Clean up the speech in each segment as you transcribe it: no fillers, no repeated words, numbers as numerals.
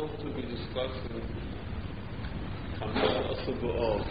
going to be discussing Chamisha Asar B'Av.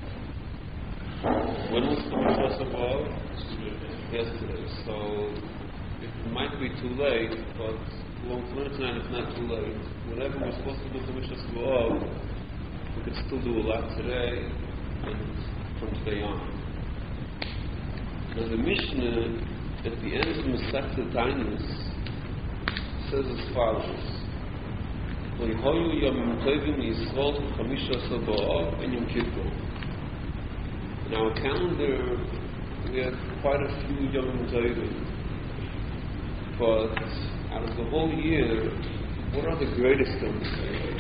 When was Chamisha Asar B'Av? Yesterday. So it might be too late, but we'll learn tonight it's not too late. Whatever we're supposed to do Chamisha Asar B'Av, we could still do a lot today and from today on. Now the Mishnah at the end of Masechta Tainus says as follows: "V'hoyu yomim tovim Yisrael Chamisha Asar B'Av and Yom Kippur." In our calendar, we have quite a few yomim tovim, but out of the whole year, what are the greatest yom tovim?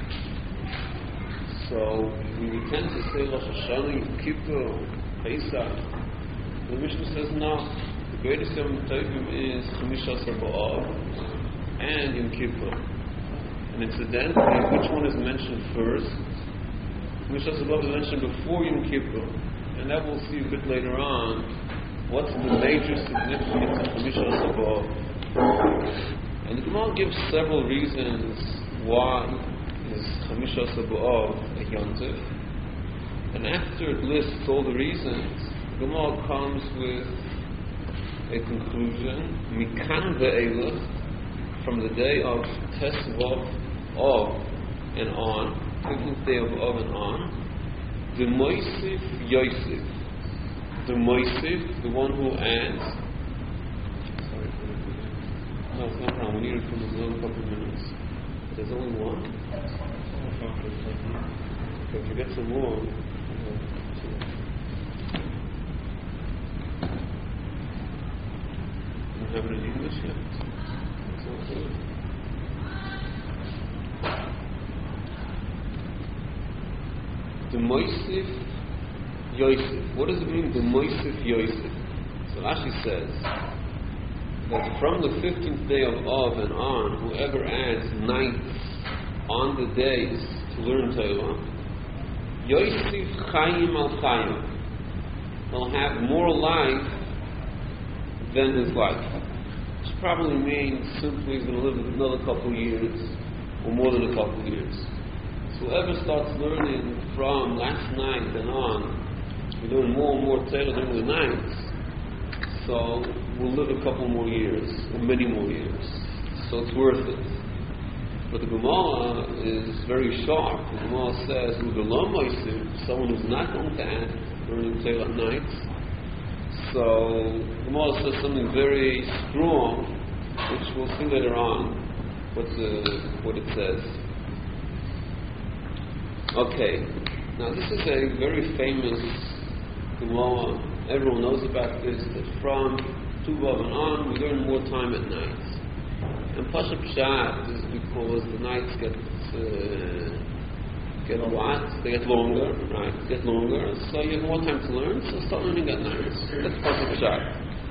So we tend to say Rosh Hashanah, Yom Kippur, Pesach. The Mishnah says no. The greatest yom tovim is Chamisha Asar B'Av and Yom Kippur. And incidentally, which one is mentioned first? Chamisha Asar B'Av is mentioned before Yom Kippur, and that we'll see a bit later on. What's the major significance of Chamisha Asar B'Av? And the Gemara gives several reasons why is Chamisha Asar B'Av a yontif. And after it lists all the reasons, the Gemara comes with a conclusion: Mikan ve'elach, from the day of Tesvav of and on, 15th day of and on, the Moisif Yosef, the Moisif, the one who adds. Sorry for the video. No, it's no problem. We need it for another couple of minutes. There's only one. Okay, if you get some more. You don't have it in English yet. The Moisif Yosef. What does it mean, the Moisif Yosef? So Rashi says that from the 15th day of Av and on, whoever adds nights on the days to learn Torah, Yosef Chaim al Chaim, he'll have more life than his life. Which probably means simply he's going to live another couple of years, or more than a couple of years. So whoever starts learning from last night and on, we're doing more and more Torah during the nights, so we'll live a couple more years, or many more years. So it's worth it. But the Gemara is very sharp. The Gemara says, someone who's not going to add learning Torah at nights. So the Gemara says something very strong, which we'll see later on what it says. Okay, now this is a very famous Gemara. Everyone knows about this, that from Tuvav and on, we learn more time at night. And Pasha Pshat is because the nights get what? They get longer, right? Get longer, so you have more time to learn, so start learning at night. That's Pasha Pshat.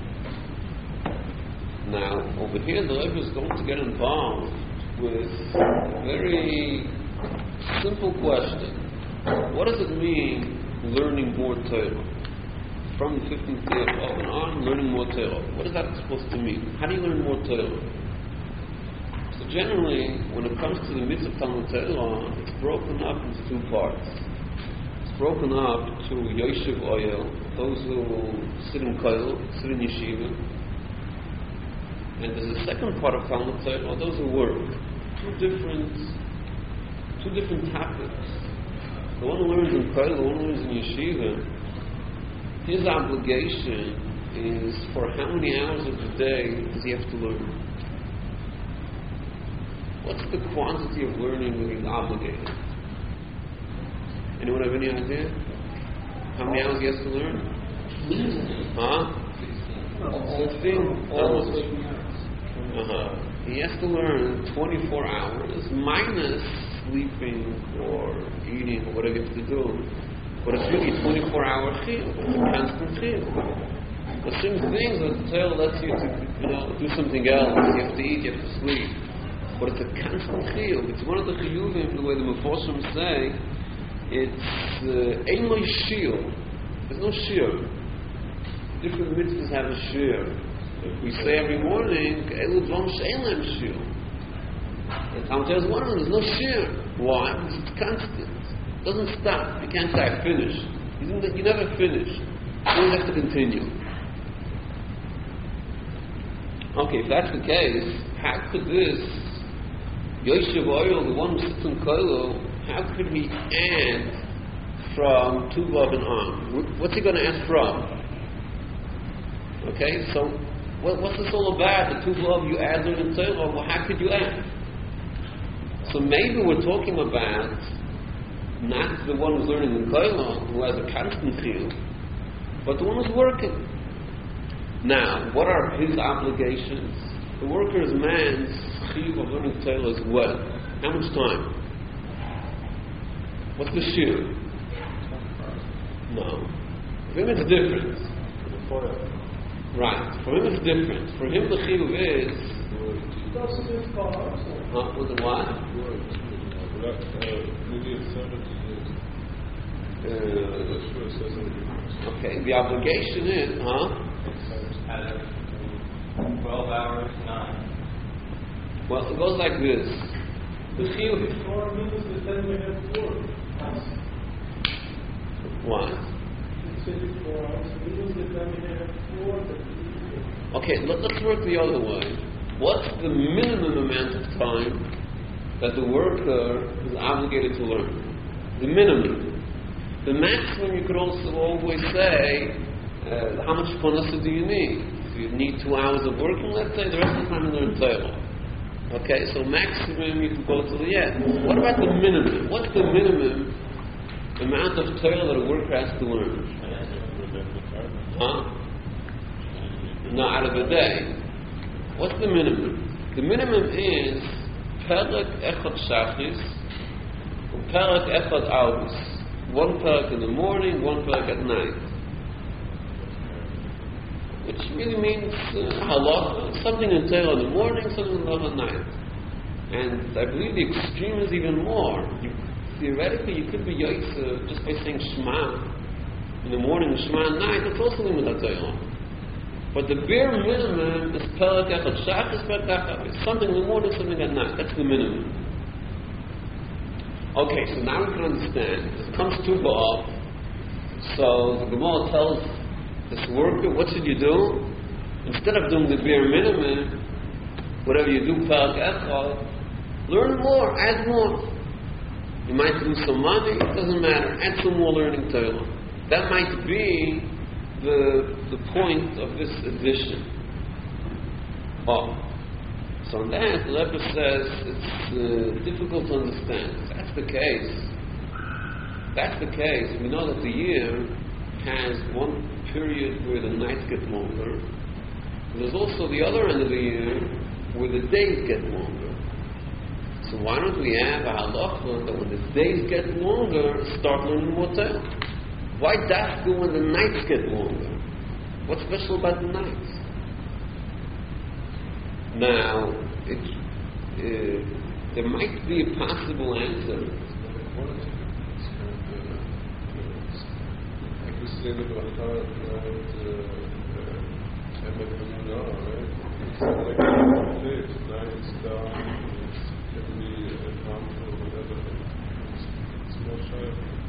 Now, over here, the Rebbe is going to get involved with a very simple question. What does it mean, learning more Torah? From the 15th day of Av and on, learning more Torah. What is that supposed to mean? How do you learn more Torah? So generally, when it comes to the mitzvah of Talmud Torah, it's broken up into two parts. It's broken up to Yoshev Oyel, those who sit in Koil, sit in Yeshiva. And there's a second part of Talmud Torah, those who work. Two different topics. The one who learns in Koil, the one who learns in Yeshiva, his obligation is for how many hours of the day does he have to learn? What's the quantity of learning that he's obligated? Anyone have any idea? How many hours he has to learn? 15? Almost. He has to learn 24 hours minus sleeping or eating or whatever you have to do. But it's really 24-hour chiyuv, constant chiyuv. But some things that the Torah lets you to, do something else. You have to eat, you have to sleep. But it's a constant chiyuv. It's one of the chiyuvim, the way the Meforshim say, it's ein lo shir. There's no shir. Different mitzvahs have a shir. If we say every morning, elu dvom she'en lehem shir. The Talmud says one of them, there's no share. Why? Because it's constant. It doesn't stop. You can't say I finished. You never finish. You always have to continue. Okay, if that's the case, how could this Yoshev Oil, the one who sits in Koilo, how could he add from Tu B'Av and on? What's he going to add from? Okay, so what's this all about? The Tu B'Av you add in Torah. Well, how could you add? So maybe we're talking about not the one who's learning in Koilo, who has a constant chiyuv, but the one who's working. Now, what are his obligations? The worker's man's chiyuv of learning Torah as well. How much time? What's the shir? No. For him it's different. Right. For him it's different. For him the chiyuv is... with the what? Okay, the obligation is, 12 hours, 9. Well, it goes like this. The chiyuv. Why? Okay, let's work the other way. What's the minimum amount of time that the worker is obligated to learn? The minimum. The maximum, you could also always say, how much panasa do you need? If you need 2 hours of working, let's say, the rest of the time you learn Torah. Okay, so maximum you can go to the end. What about the minimum? What's the minimum amount of Torah that a worker has to learn? No, out of a day. What's the minimum? The minimum is Perek Echad Shachis and Perek Echad Arvis. 1 perek in the morning, 1 perek at night. Which really means halacha, something in Torah in the morning, something in Torah at night. And I believe the extreme is even more. Theoretically, you could be Yosef just by saying Shema in the morning, Shema at night. That's also limit Torah. But the bare minimum is Perek Echad Shachis, Perek Echad. Something in the morning, something at night. That's the minimum. Okay, so now we can understand. It comes to Ba'al. So the Gemara tells this worker, what should you do? Instead of doing the bare minimum, whatever you do, Perek Echad, learn more, add more. You might lose some money, it doesn't matter. Add some more learning Torah. That might be the point of this addition. So on that, the Rebbe says it's difficult to understand. If that's the case, we know that the year has one period where the nights get longer. There's also the other end of the year where the days get longer. So why don't we have a halacha that when the days get longer, start learning more Torah? Why dafka when the nights get longer? What's special about the nights? Now, there might be a possible answer. I could say that it's like a place, nights down, it can be a harmful or whatever. It's more shy.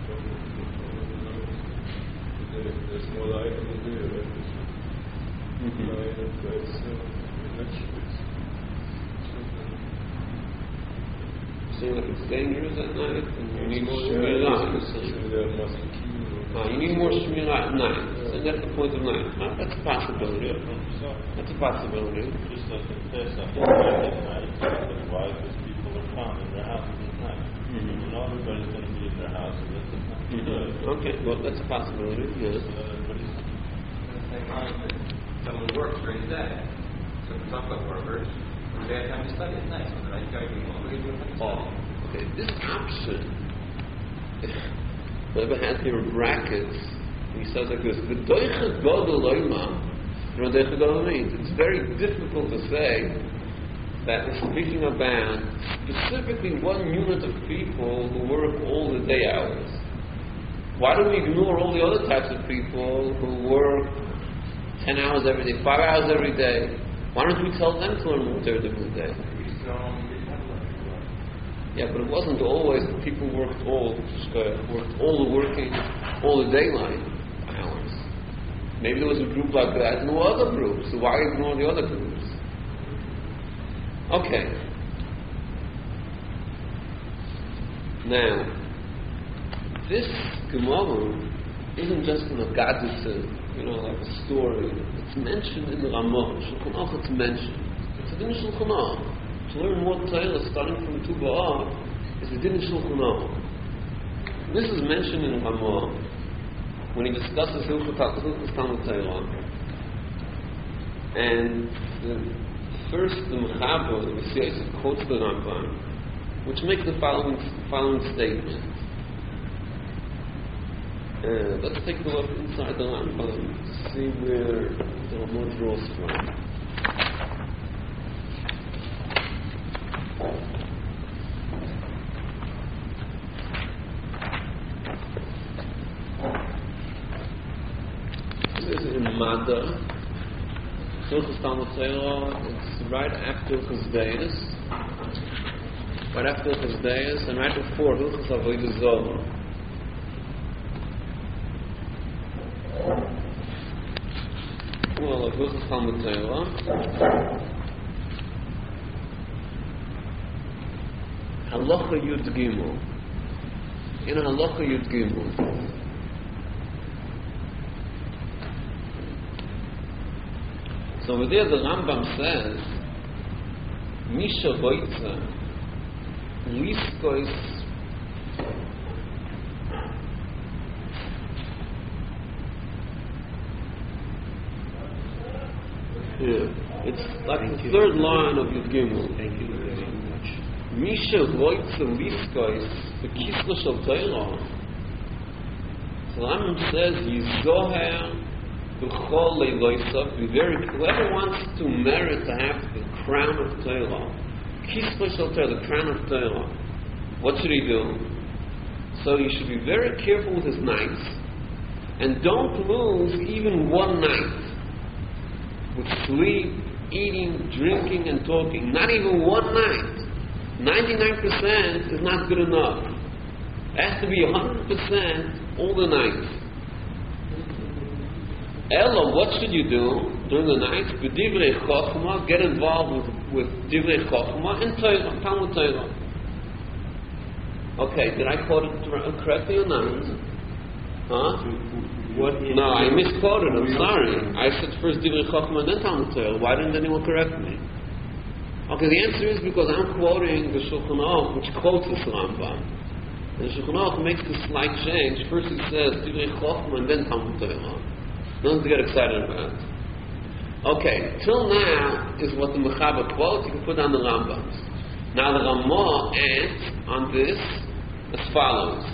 There's more light in the day, right? Light and place, Saying like it's dangerous at night, and you need more shmirah. You need more shmirah at night. So that's the point of night. That's a possibility. That's a possibility. Just like in Pesach, at night, why? Because people are found in their houses at night. And not everybody's going to be in their houses at the time. Okay, well, that's a possibility. Yes. Someone works during the day. So for some workers, they have time to study at night. So the night guy can Okay. This option, Rebbe has here in brackets. He says like this: "V'doicha gadol loyma." You know what doicha gadol means? It's very difficult to say that we're speaking about specifically one unit of people who work all the day hours. Why do we ignore all the other types of people who work 10 hours every day, 5 hours every day? Why don't we tell them to learn more during the day? Yeah, but it wasn't always that people worked all the working, all the daylight hours. Maybe there was a group like that and there were other groups, so why ignore the other groups? Okay. Now, this Gemara isn't just an Agadisa, like a story. It's mentioned in the Ramah. Shulchan Aruch, it's mentioned. It's a din in Shulchan Aruch. To learn more Torah starting from Tu B'Av is a din in Shulchan Aruch. This is mentioned in Ramah when he discusses Hilchos Talmud Torah. And the Mechaber, the Messiah, quotes the Rambam, which makes the following statement. Let's take a look inside the Rambam to see where the Ramah draws from. This is in Mada, Hilchos Talmud Torah. It's right after Chesdeis, and right before Hilchos Avodah Zarah. Well, Hilchos Talmud Torah. Halacha Yud Gimel. In Halacha Yud Gimel. So over there the Rambam says, Misha Boitza, Liskois, it's like the third line of Yud Gimel. Thank you very much. Misha Boitza Liskois, the Kisla Shal Torah. So the Rambam says, Yizoher, be very whoever wants to merit to have the crown of Torah, Kisla Shel Torah, the crown of Torah, what should he do? So he should be very careful with his nights and don't lose even one night with sleep, eating, drinking, and talking. Not even one night. 99% is not good enough. It has to be 100% all the nights. Ella, what should you do during the night? B'divrei Chochma, get involved with Divrei Chochma and Torah, Talmud Torah. Okay, did I quote it correctly or not? Huh? No, I misquoted. I'm sorry. I said first Divrei Chochma and then Talmud Torah. Why didn't anyone correct me? Okay, the answer is because I'm quoting the Shulchan Aruch, which quotes this Rambam. And the Shulchan Aruch makes a slight change. First it says Divrei Chochma and then Talmud Torah. Nothing to get excited about. Okay, till now is what the Mechaber quotes. You can put down the Rambams. Now the Ramah adds on this as follows.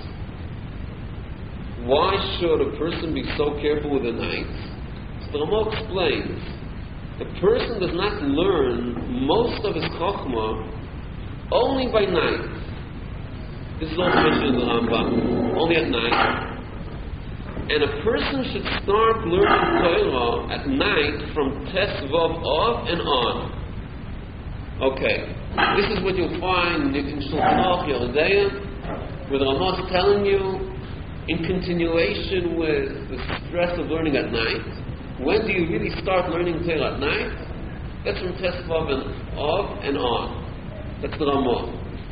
Why should a person be so careful with the nights? So the Ramah explains. A person does not learn most of his Chokhmah only by night. This is also mentioned in the Rambam. Only at night. And a person should start learning Torah at night from Tes Vav Av and on. Okay, this is what you'll find in Shulchan Aruch Yeridea, where the Ramah is telling you, in continuation with the stress of learning at night, when do you really start learning Torah at night? That's from Tes Vav and Av and on. That's the Ramah.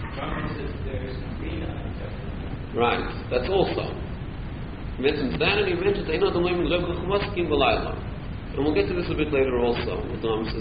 Right, that's also. He mentions that, and he mentions and we'll get to this a bit later also with the Rambam says.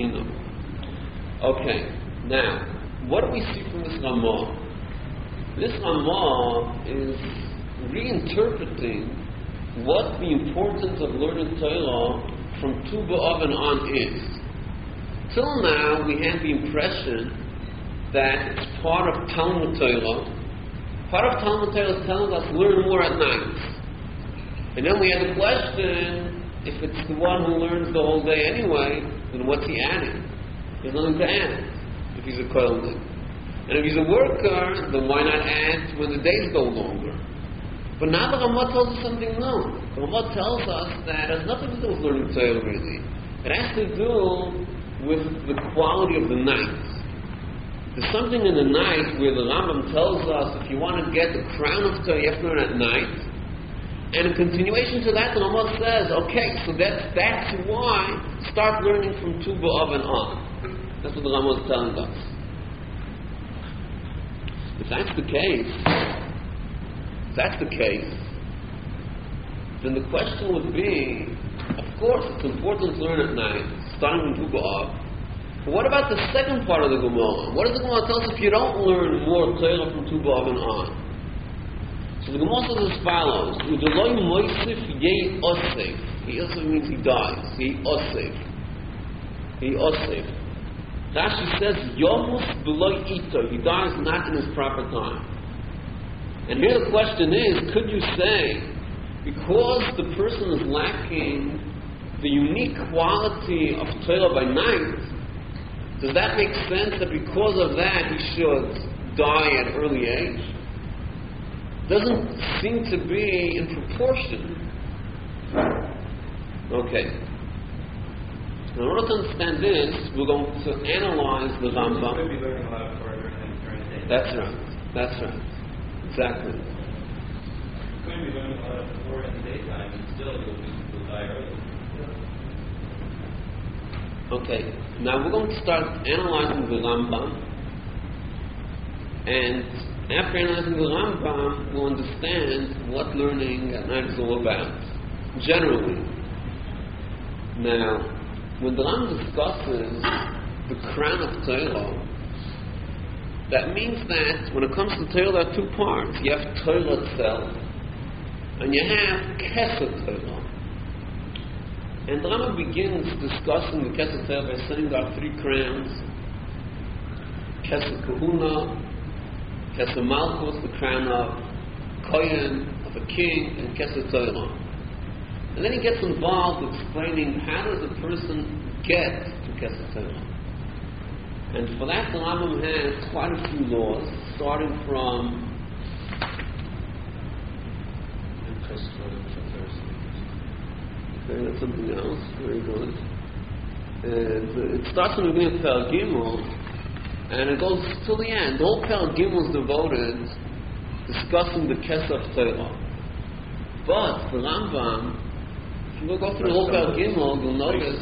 Okay, now what do we see from this Ramah? This Ramah is reinterpreting what the importance of learning Torah from Tu B'Av and on is. Till now we had the impression that it's part of Talmud Torah. Part of Talmud Torah is telling us learn more at night. And then we had the question, if it's the one who learns the whole day anyway, then what's he adding? There's nothing to add if he's a kohelet. And if he's a worker, then why not add when the days go longer? But now the Ramah tells us something new. The Ramah tells us that it has nothing to do with learning Torah really. It has to do with the quality of the night. There's something in the night where the Rambam tells us if you want to get the crown of Torah, you have to learn at night. And in continuation to that, the Rambam says, okay, so that's why start learning from Tu B'Av and on. That's what the Rambam is telling us. If that's the case, then the question would be, of course, it's important to learn at night, starting from Tu B'Av. But what about the second part of the Gemara? What does the Gemara tell us if you don't learn more Torah from Tu B'Av and on? So the Gemara says as follows: Udeloi moisif yei osef. He also means he dies. He osef. Rashi says yomus b'loi ito. He dies not in his proper time. And here the question is: could you say because the person is lacking the unique quality of Torah by night, does that make sense that because of that he should die at early age? Doesn't seem to be in proportion. Okay. Now, in order to understand this, we're going to analyze the Rambam. Could be learning a lot of Torah during the day. That's right. Exactly. Could be learning a lot of Torah in the daytime, and still you'll die early. Okay. Now we're going to start analyzing the Rambam, and after analyzing the Rambam, we'll understand what learning at night is all about, generally. Now, when the Rambam discusses the crown of Torah, that means that when it comes to Torah, there are two parts. You have Torah itself, and you have Kesed Torah. And the Rambam begins discussing the Kesed Torah by saying there are three crowns: Kesed Kahuna, Kesed Malchus, the crown of Kohen, of a king, and Kesed Torah. And then he gets involved explaining how does a person get to Kesed Torah. And for that, the Rambam has quite a few laws, starting from okay, that's something else. Very good. And it starts from the beginning of Perek Gimel, and it goes till the end. The whole Perek Gimel is devoted discussing the Kesed of Torah. But the Rambam, if you go through the whole Perek Gimel, you'll notice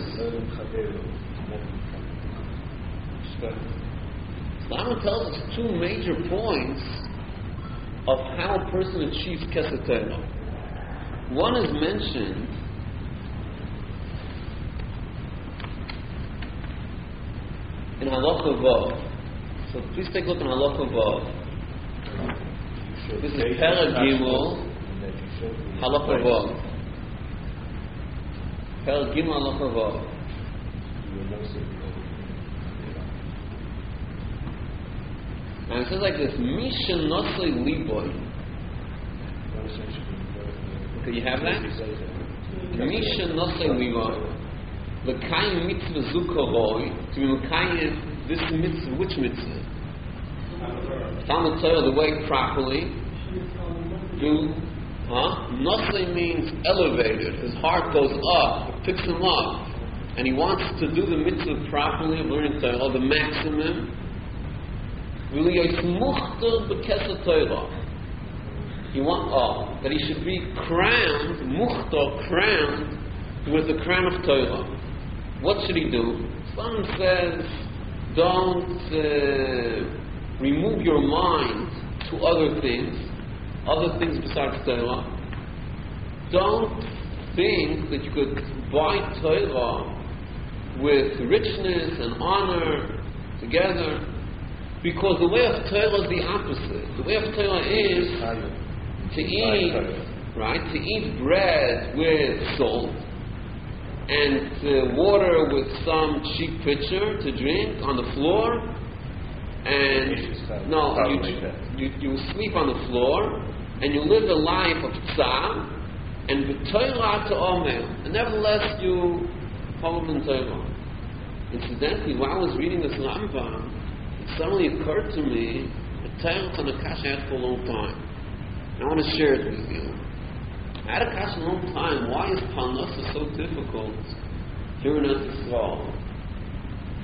the Rambam tells us two major points of how a person achieves Kesed Torah. One is mentioned in Halacha Vav. So please take a look in Halacha Vav. This is Perek Gimel, Halacha Vav. Perek Gimel, Halacha Vav. And it says like this: Misha Nosei Liboy. Okay, you have that? Misha Nosei Liboy. The Kaim Mitzvah Zukaroi, to be Mekayim, this mitzvah, which mitzvah? Talmud Torah, the way properly. Nosei means elevated. His heart goes up, it picks him up. And he wants to do the mitzvah properly, of learning Torah, the maximum. Really, he wants that he should be crowned, crowned with the crown of Torah. What should he do? Someone says, don't remove your mind to other things besides Torah. Don't think that you could buy Torah with richness and honor together, because the way of Torah is the opposite. The way of Torah is to eat, right? To eat bread with salt, and water with some cheap pitcher to drink on the floor, and you sleep on the floor, and you live a life of tzar, and b'Torah to omer, and nevertheless you follow in Torah. Incidentally, while I was reading this Rambam, it suddenly occurred to me that Torah is an akasha I had for a long time. I want to share it with you. I had a kasha a long time. Why is Parnasa so difficult here in Eretz Yisrael? You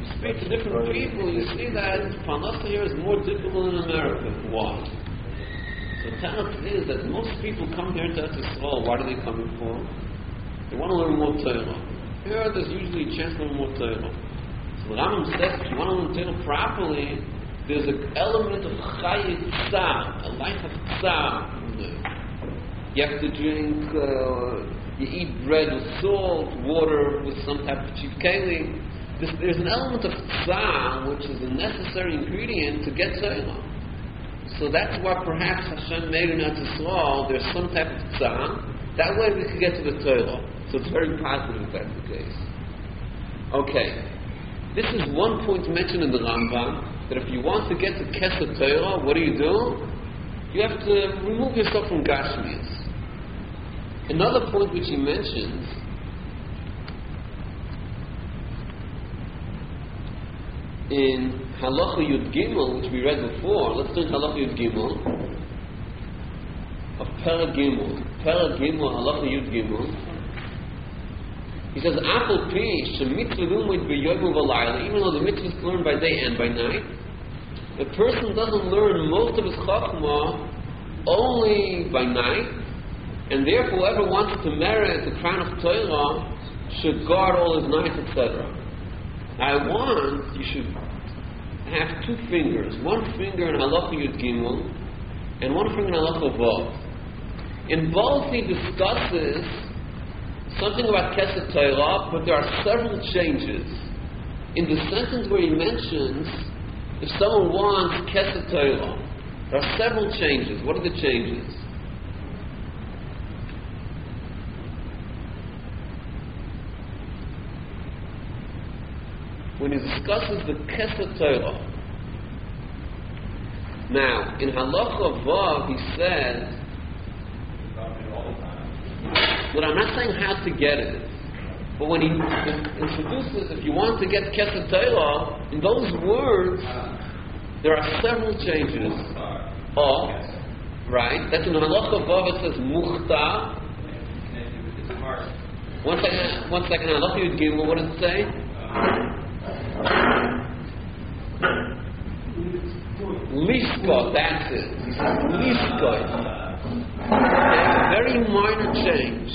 speak to different people, you see that Parnassa here is more difficult in America. Why? So the talent is that most people come here to Israel. What are they coming for? They want to learn more Torah. Here there's usually a chance to learn more Torah. So the Rambam says if you want to learn Torah properly, there's an element of Chayei Tzar, a life of Tzar. You have to drink, you eat bread with salt, water with some type of chief keli. There's an element of Tzar which is a necessary ingredient to get Torah. So that's why perhaps Hashem made in Eretz Yisrael there's some type of Tzar. That way we can get to the Torah. So it's very positive if that's the case. Okay. This is one point mentioned in the Rambam, that if you want to get to Kesed Torah, what do? You have to remove yourself from Gashmias. Another point which he mentions in Halacha Yud Gimel, which we read before. Let's do Halacha Yud Gimel of Perek Gimel. Perek Gimel, Halacha Yud Gimel. He says, Apple Pi, Shemitzvah Lumid B'Yoyim V'Layla, even though the mitzvah is learned by day and by night, a person doesn't learn most of his Chachma only by night, and therefore whoever wants to merit the crown of Torah should guard all his nights, etc. You should have two fingers, one finger in Halacha Yud Gimel, and one finger in Halacha Vav. In both he discusses something about Kesed Torah, but there are several changes. In the sentence where he mentions, if someone wants Kesed Torah, there are several changes. What are the changes? When he discusses the Kesed Torah. Now, in Halacha Vav, he says, but I'm not saying how to get it. But when he introduces, if you want to get Kesed Torah, in those words, there are several changes. Oh, right? That's in Halacha Vav, it says Muchtar. One second, Halacha Yud Gimel, what does it say? Liskot, that's it. He says Liskot. A very minor change.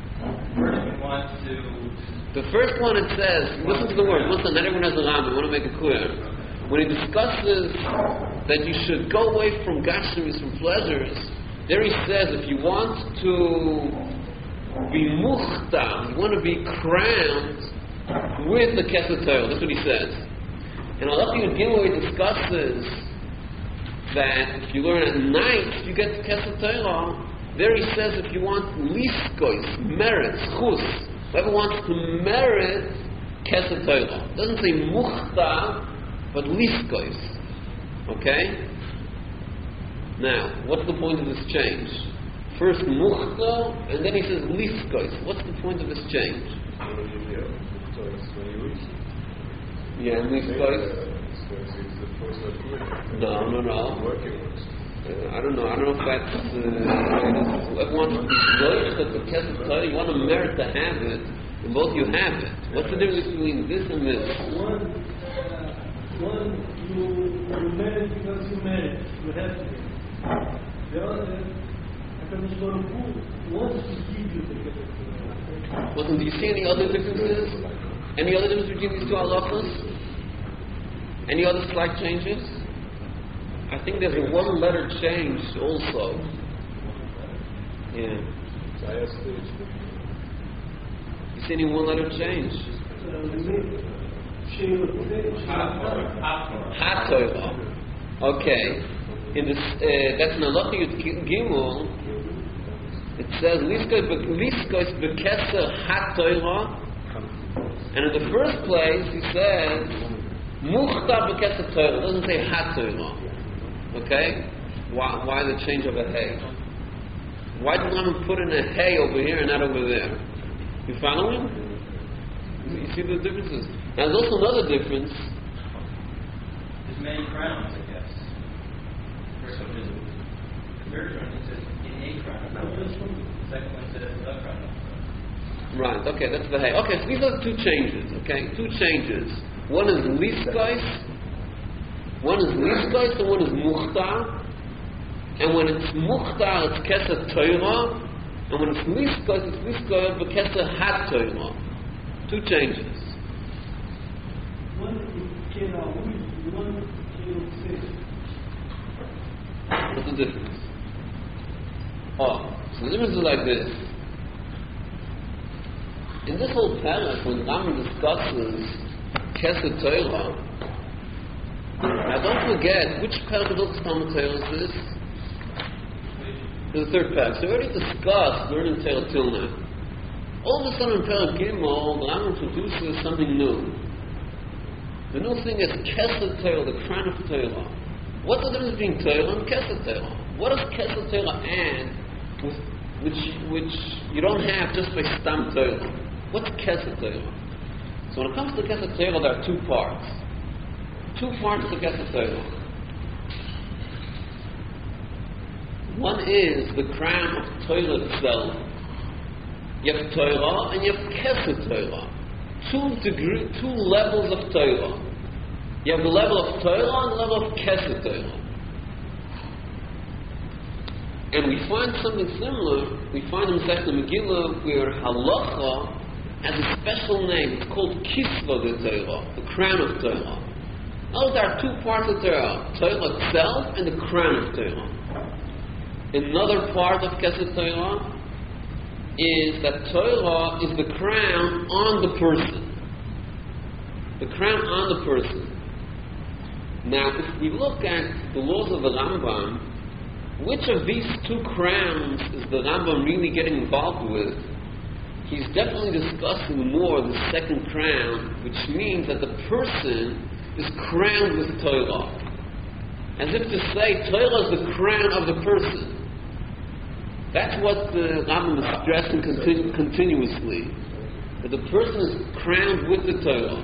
The first one, it says, listen to the words. Listen, not everyone has a Rambam. I want to make it clear. When he discusses that you should go away from gashmis, from pleasures, there he says, if you want to be muchtar, you want to be crowned with the Kesed Torah. That's what he says. And Halacha Yud Gimel, he discusses that if you learn at night, you get to Kesed Torah. There he says if you want liskois, merit, chus, whoever wants to merit Kesed Torah. It doesn't say muchtar, but liskois. Okay? Now, what's the point of this change? First muchtar, and then he says liskois. What's the point of this change? Yeah, liskois. No. I don't know if that's whoever wants to be the Kesed Torah, you want to merit to have it, and both you have it. What's the difference between this and this? One you merit because you merit. You have to. The other, Hakadosh Baruch Hu wants to give you the Kesed Torah. Well, do you see any other differences? Any other difference between these two halachas? Any other slight changes? I think there's a one letter change also. Yeah. You see any one letter change? HaTorah. Okay. In this, that's in Halacha Yud Gimel. It says Liskois B'Keser HaTorah. And in the first place, he says Muchtar B'Kesed Torah. It doesn't say HaTorah. Okay? Why the change of a hay? Why did Rambam put in a hay over here and not over there? You following? You see the differences? Now there's also another difference. There's many crowns, I guess. First one is the third crown. It says in a crown. The second one says a crown. Right, okay, that's the hay. Okay, so these are the two changes, okay? Two changes. One is liskais, and one is muchtar. And when it's muchtar, it's keser Torah, and when it's liskais b'keser hat Torah. Two changes. One is keraui, one is kerosei. What's the difference? So the difference is like this. In this whole parak, when Rambam discusses keser Torah, now don't forget, which parak of Hilchos Talmud Torah is this? The third parak. So we already discussed learning Torah till now. All of a sudden in Parak Gimel, the Rambam introduces something new. The new thing is keser Torah, the crown of Torah. What's the difference between Torah and keser Torah? What does keser Torah add which you don't have just by stam Torah? What's keser Torah? So when it comes to keser Torah, there are two parts. Two parts to keser Torah. One is the crown of Torah itself. You have Torah and you have keser Torah. Two levels of Torah. You have the level of Torah and the level of keser Torah. And we find something similar. We find in Masechet Megillah where halacha has a special name. It's called Kisva de Torah, the crown of Torah. Now there are two parts of Torah, Torah itself and the crown of Torah. Another part of keser Torah is that Torah is the crown on the person. The crown on the person. Now, if we look at the laws of the Rambam, which of these two crowns is the Rambam really getting involved with? He's definitely discussing more the second crown, which means that the person is crowned with Torah. As if to say, Torah is the crown of the person. That's what the Rambam is stressing continuously. That the person is crowned with the Torah.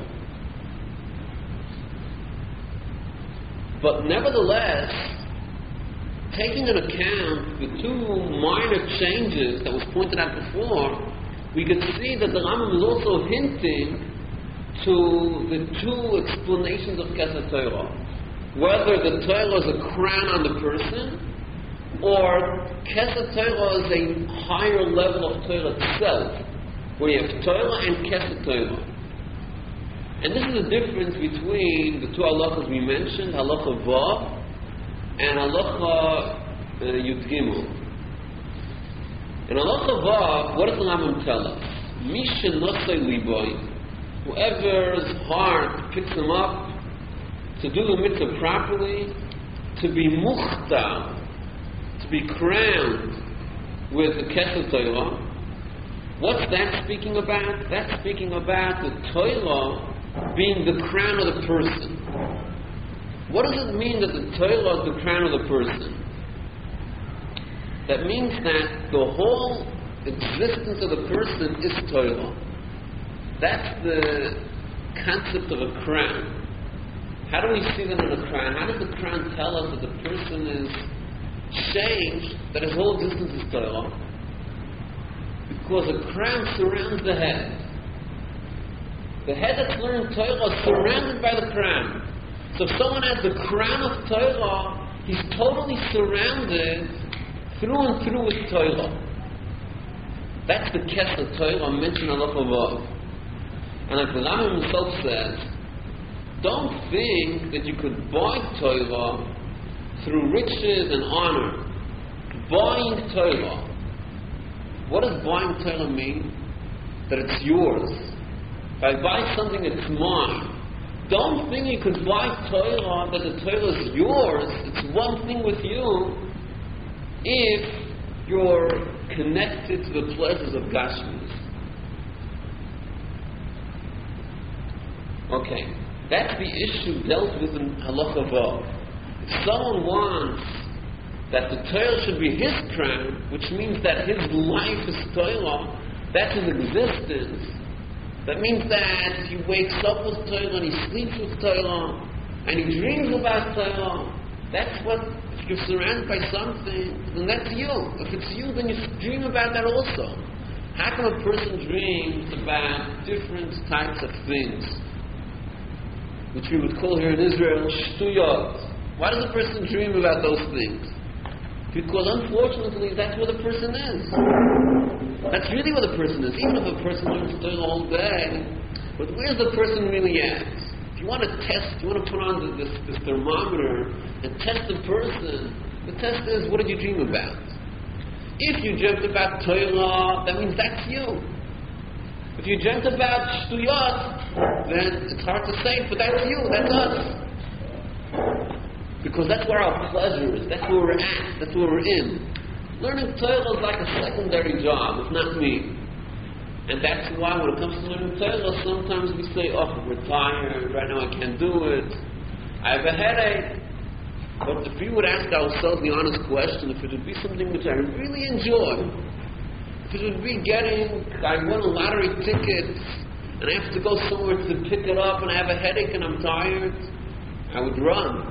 But nevertheless, taking into account the two minor changes that was pointed out before, we can see that the Rambam is also hinting to the two explanations of keser Torah. Whether the Torah is a crown on the person, or keser Torah is a higher level of Torah itself, where you have Torah and keser Torah. And this is the difference between the two halachas we mentioned, halacha vav and halacha yud gimel. In halacha vav, what does the Rambam tell us? Misha nosei liboy, whoever's heart picks him up to do the mitzvah properly, to be muchtar, to be crowned with the keser Torah. What's that speaking about? That's speaking about the Torah being the crown of the person. What does it mean that the Torah is the crown of the person? That means that the whole existence of the person is Torah. That's the concept of a crown. How do we see that in a crown? How does the crown tell us that the person is changed, that his whole existence is Torah? Because a crown surrounds the head. The head that's learning Torah is surrounded by the crown. So if someone has the crown of Torah, he's totally surrounded through and through with Torah. That's the keser Torah mentioned in Halacha Vav. And like the Rambam himself says, don't think that you could buy Torah through riches and honor. Buying Torah. What does buying Torah mean? That it's yours. If I buy something, it's mine. Don't think you could buy Torah, that the Torah is yours. It's one thing with you if you're connected to the pleasures of Gashmis. Okay, that's the issue dealt with in Halacha Vav. If someone wants that the Torah should be his crown, which means that his life is Torah, that's his existence. That means that he wakes up with Torah and he sleeps with Torah and he dreams about Torah. That's what, if you're surrounded by something, then that's you. If it's you, then you dream about that also. How can a person dream about different types of things? which we would call here in Israel shtuyot. Why does a person dream about those things? Because unfortunately, that's where the person is. That's really where the person is. Even if a person learns Torah all day, but where's the person really at? If you want to test, you want to put on this thermometer and test the person, the test is, what did you dream about? If you dreamt about Torah, that means that's you. If you dreamt about Shtuyot, then it's hard to say, but that's you, that's us. Because that's where our pleasure is, that's where we're at, that's where we're in. Learning Torah is like a secondary job, it's not me. And that's why when it comes to learning Torah, sometimes we say, oh, we're tired, right now I can't do it, I have a headache. But if we would ask ourselves the honest question, if it would be something which I really enjoy, if it would be I won a lottery ticket, and I have to go somewhere to pick it up, and I have a headache and I'm tired, I would run.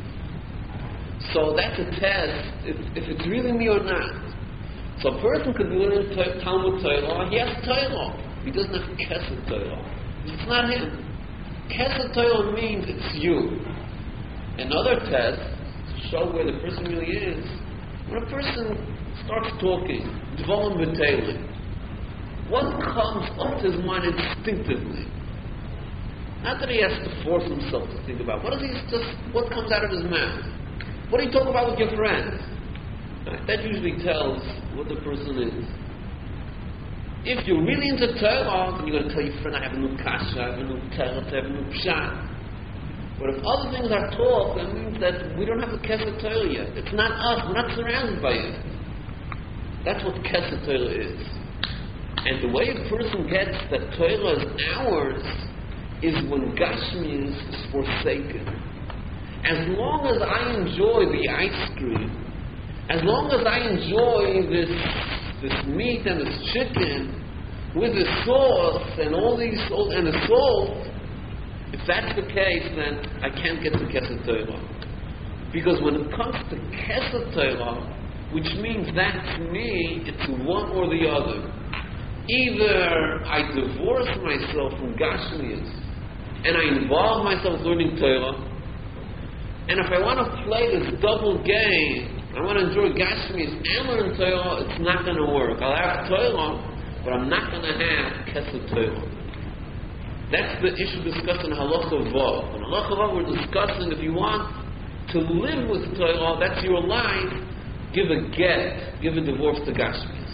So that's a test, if it's really me or not. So a person could learn Talmud Torah, he has Torah. He doesn't have Kesed Torah. It's not him. Kesed Torah means it's you. Another test to show where the person really is, when a person starts talking, Dvarim B'Teilim, what comes up to his mind instinctively? Not that he has to force himself to think about. What comes out of his mouth? What do you talk about with your friends? That usually tells what the person is. If you're really into Torah, then you're going to tell your friend, I have a new kasha, I have a new teretz, I have a new pshat. But if other things are taught, that means that we don't have a Kesed Torah yet. It's not us, we're not surrounded by it. That's what Kesed Torah is. And the way a person gets that Torah is ours is when Gashmius is forsaken. As long as I enjoy the ice cream, as long as I enjoy this meat and this chicken with the sauce and all these and the salt, if that's the case, then I can't get to Kesed Torah. Because when it comes to Kesed Torah, which means that's me, it's one or the other. Either I divorce myself from Gashmius and I involve myself learning Torah, and if I want to play this double game, I want to enjoy Gashmius and learn Torah, it's not going to work. I'll have Torah, but I'm not going to have Kesed Torah. That's the issue discussed in Halacha Vav. In Halacha Vav we're discussing if you want to live with Torah, that's your life, give a get, give a divorce to Gashmius.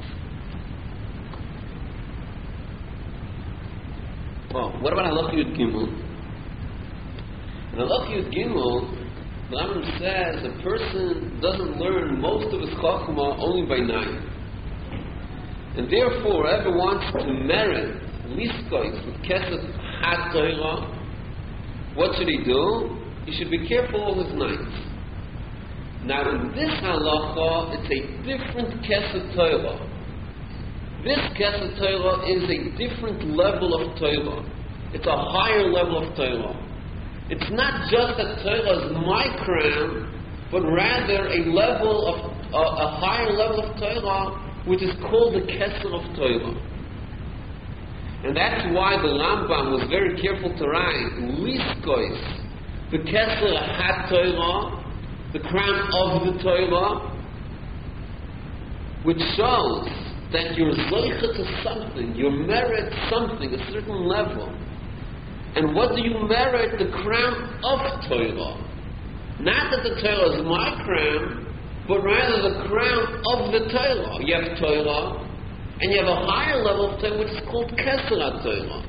Well, what about Halacha Yud Gimel? In Halacha Yud Gimel, the Rambam says a person doesn't learn most of his Chachma only by night. And therefore, whoever wants to merit Liskois with Kesed HaTorah, what should he do? He should be careful all his nights. Now in this halacha, it's a different Kesed Torah. This Kesed Torah is a different level of Torah. It's a higher level of Torah. It's not just that Torah is my crown, but rather a higher level of Torah, which is called the Kesser of Torah. And that's why the Rambam was very careful to write Liskois, the Kesser HaTorah, the crown of the Torah, which shows that you're zoicha to something, you merit something, a certain level. And what do you merit? The crown of Torah. Not that the Torah is my crown, but rather the crown of the Torah. You have Torah, and you have a higher level of Torah which is called Kesser HaTorah.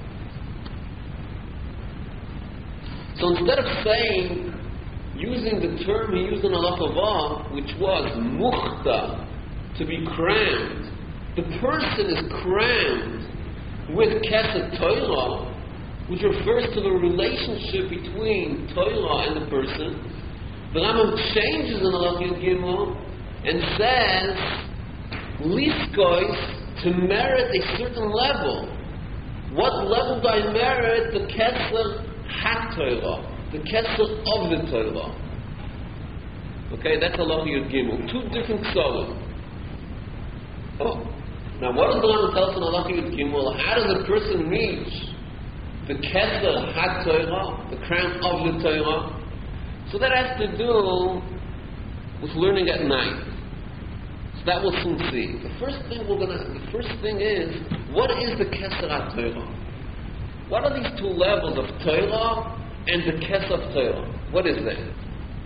So instead of saying, using the term he used in Halacha Vav, which was muchta, to be crowned, the person is crowned with Kesed Torah, which refers to the relationship between Torah and the person. The Rambam changes in Halacha Yud Gimel and says, Liskois, to merit a certain level. What level do I merit? The Kesser HaTorah, the Kesser of the Torah. Okay, that's Halacha Yud Gimel. Two different Ksorim. Oh. Now what does the Rambam tell us in Halacha Yud Gimel? How does a person reach the Keser HaTorah, the crown of the Torah. So that has to do with learning at night. So that we'll soon see. The first thing is, what is the Keser HaTorah? What are these two levels of Torah and the Keser of Torah? What is that?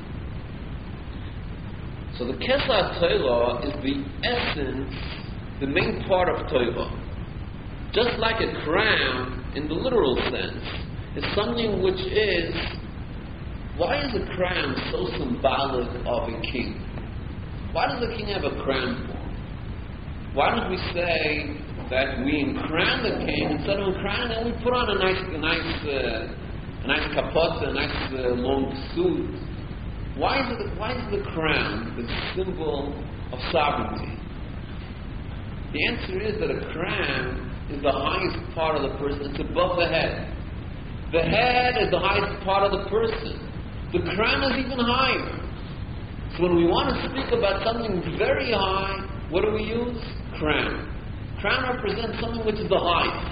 So the Keser HaTorah is the essence, the main part of Torah. Just like a crown, in the literal sense, is something which is, why is a crown so symbolic of a king? Why does the king have a crown for? Why don't we say that we crown the king instead of crowning him, we put on a nice capote, a nice long suit? Why is the crown the symbol of sovereignty? The answer is that a crown is the highest part of the person. It's above the head. The head is the highest part of the person. The crown is even higher. So when we want to speak about something very high, what do we use? Crown. Crown represents something which is the highest.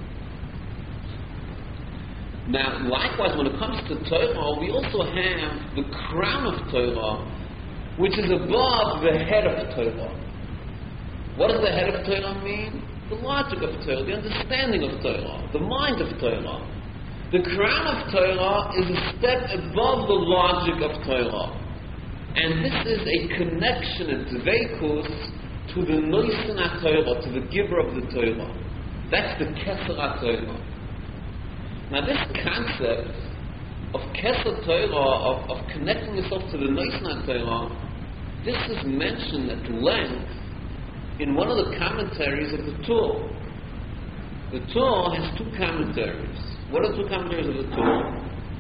Now, likewise, when it comes to Torah, we also have the crown of Torah, which is above the head of Torah. What does the head of Torah mean? The logic of Torah, the understanding of Torah, the mind of Torah. The crown of Torah is a step above the logic of Torah. And this is a connection, a dveikus, to the Noisen HaTorah, to the giver of the Torah. That's the Keser HaTorah. Now this concept of Keser Torah, of connecting yourself to the Noisen HaTorah, this is mentioned at length in one of the commentaries of the Tur. The Tur has two commentaries. What are the two commentaries of the Tur?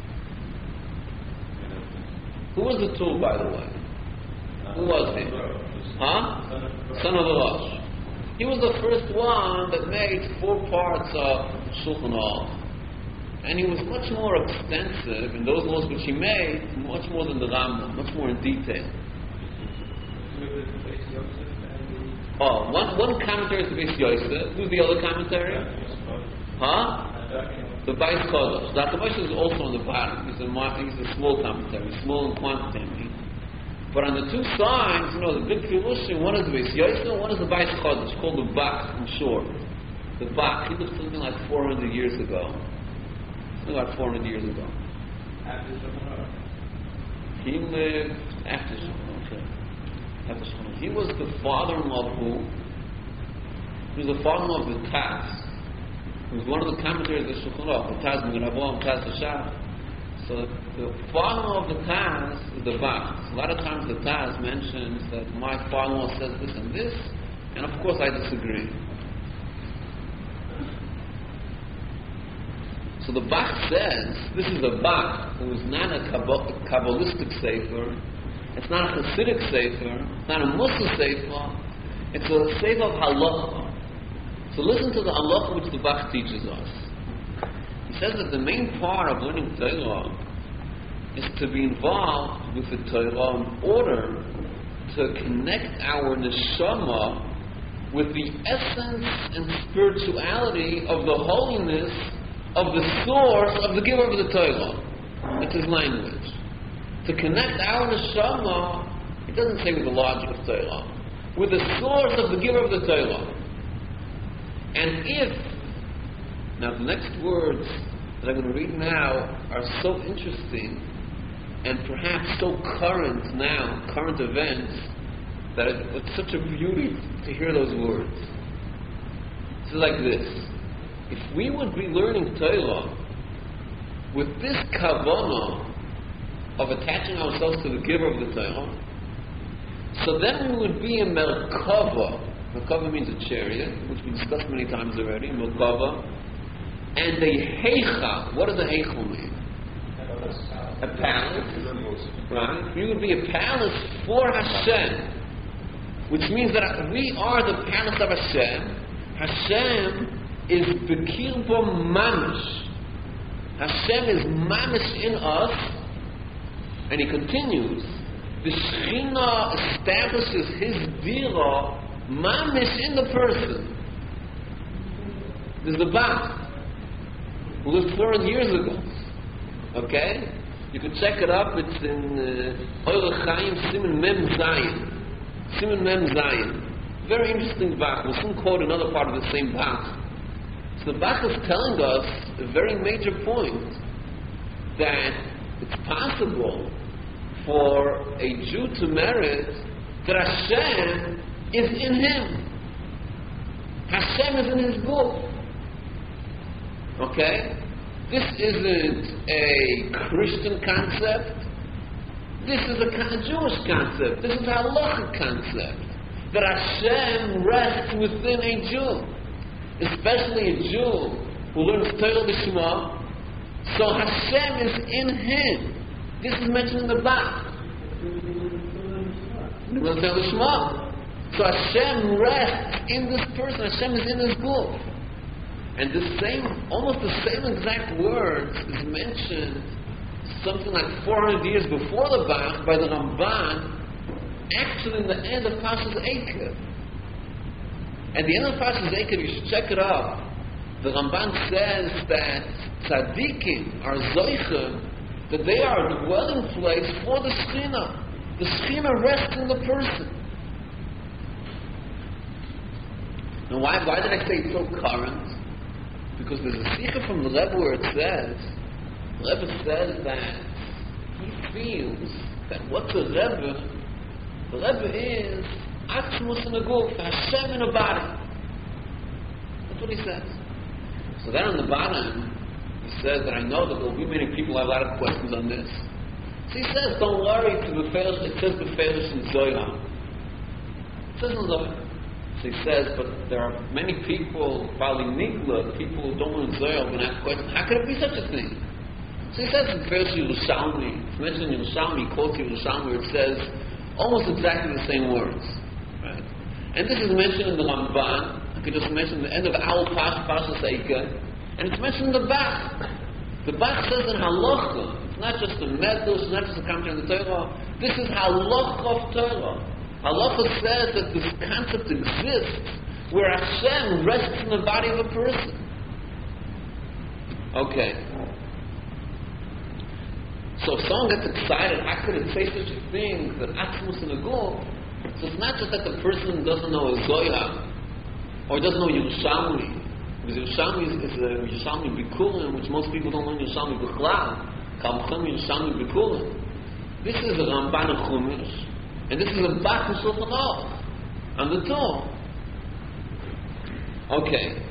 Who was the Tur, by the way? Who was he? Son of the Rosh. He was the first one that made 4 parts of Shulchan Aruch. And he was much more extensive in those laws which he made, much more than the Rambam, much more in detail. One commentary is the Beis Yosef. Who's the other commentary? The Beis Kodesh. Dr. Moshe is also on the bottom. He's a small commentary, small in quantity. But on the two sides, the big Pirushim, one is the Beis Yosef, one is the Beis Kodesh, called the Bach in short. The Bach, he lived something like 400 years ago. Something like 400 years ago. After Shulchan Aruch. He lived after Shulchan Aruch. He was the father-in-law of who? He was the father-in-law of the Taz. He was one of the commentators of Shulchan Aruch, the Taz M'Ganavom, Taz Hashab. So the father-in-law of the Taz is the Bach. A lot of times the Taz mentions that my father-in-law says this and this, and of course I disagree. So the Bach says, this is a Bach who is not a Kabbalistic Sefer, it's not a Hasidic Sefer, it's not a Muslim Sefer, it's a Sefer of Halacha. So listen to the Halacha which the Bach teaches us. He says that the main part of learning Torah is to be involved with the Torah in order to connect our neshama with the essence and spirituality of the holiness of the source of the giver of the Torah. It's his language. To connect our neshama, it doesn't say with the logic of Torah, with the source of the giver of the Torah. And now the next words that I'm going to read now are so interesting and perhaps so current now, current events, that it's such a beauty to hear those words. It's like this. If we would be learning Torah with this kavanah of attaching ourselves to the giver of the Torah, so then we would be in Merkava. Merkava means a chariot, which we discussed many times already, Merkava. And a heicha. What does a heicha mean? A palace. Right? We would be a palace for Hashem, which means that we are the palace of Hashem. Hashem is Bekirbo Mamish. Hashem is Mamish in us. And he continues, the Shekhinah establishes his Dira Mamish in the person. This is the Bach. who lived 400 years ago. Okay? You can check it up. It's in Oile Chaim, Siman Mem Zayin. Siman Mem Zayin. Very interesting Bach. We'll soon quote another part of the same Bach. So the Bach is telling us a very major point, that it's possible for a Jew to merit that Hashem is in him. Hashem is in his book. Okay? This isn't a Christian concept. This is a Jewish concept. This is a halachic concept. That Hashem rests within a Jew. Especially a Jew who learns Torah B'Shema. So Hashem is in him. This is mentioned in the Bach. So Hashem rests in this person. Hashem is in his book. And the same, almost the same exact words is mentioned something like 400 years before the Bach by the Ramban, actually in the end of Parshas Eikev. At the end of Parshas Eikev, you should check it out. The Ramban says that tzaddikim are zoicha, that they are a dwelling place for the Shekhinah. The Shekhinah rests in the person. Now why did I say it's so current? Because there's a sikha from the Rebbe where it says, the Rebbe says that he feels that what the Rebbe is Atzmus in a guf, Hashem in a body. That's what he says. So then on the bottom, he says that I know that there will be many people who have a lot of questions on this. So he says, don't worry, it says Beferish in Zohar. It says in Zohar. So he says, but there are many people, probably Nigla, people who don't learn Zohar, are going to ask questions, how could it be such a thing? So he says in Beferish Yerushalmi, it's mentioned in Yerushalmi, he quotes Yerushalmi, where it says almost exactly the same words. Right? And this is mentioned in the Ramban. I could just mention the end of Al Parshas Eikev, and it's mentioned in the Bach. The Bach says in Halacha, it's not just a medrash, it's not just a commentary on the Torah. This is Halacha of Torah. Halacha says that this concept exists where Hashem rests in the body of a person. Okay. So if someone gets excited, how could it say such a thing that Atzmus in a guf? So it's not just that the person doesn't know a Zohar, or doesn't know Yerushalmi, because Yerushalmi is a Yerushalmi Bikurim, which most people don't learn Yerushalmi B'chlal. Kalmachim Yerushalmi Bikurim. This is a Ramban of Chumash, and this is a Bach of Shulchan Aruch on the Torah. Okay.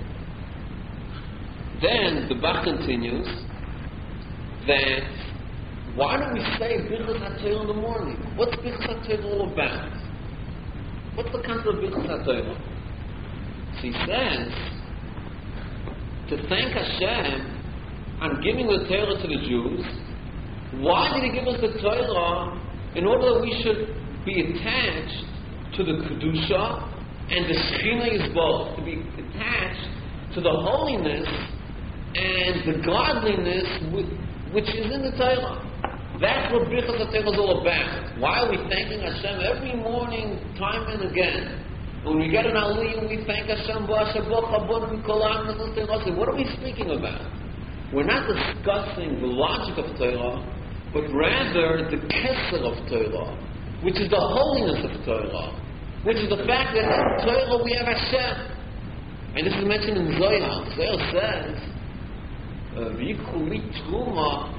Then the Bach continues that why don't we say Birchas HaTorah in the morning? What's Birchas HaTorah all about? What's the concept of Birchas HaTorah? So he says, to thank Hashem on giving the Torah to the Jews. Why did he give us the Torah? In order that we should be attached to the Kedusha and the Shekhinah Yisborach, to be attached to the holiness and the godliness which is in the Torah. That's what Birchas HaTorah is all about. Why are we thanking Hashem every morning, time and again? When we get an aliyah, we thank Hashem. What are we speaking about? We're not discussing the logic of Torah, but rather the keser of Torah, which is the holiness of Torah, which is the fact that in Torah we have Hashem. And this is mentioned in Zohar. Zohar says, V'yikhu li truma.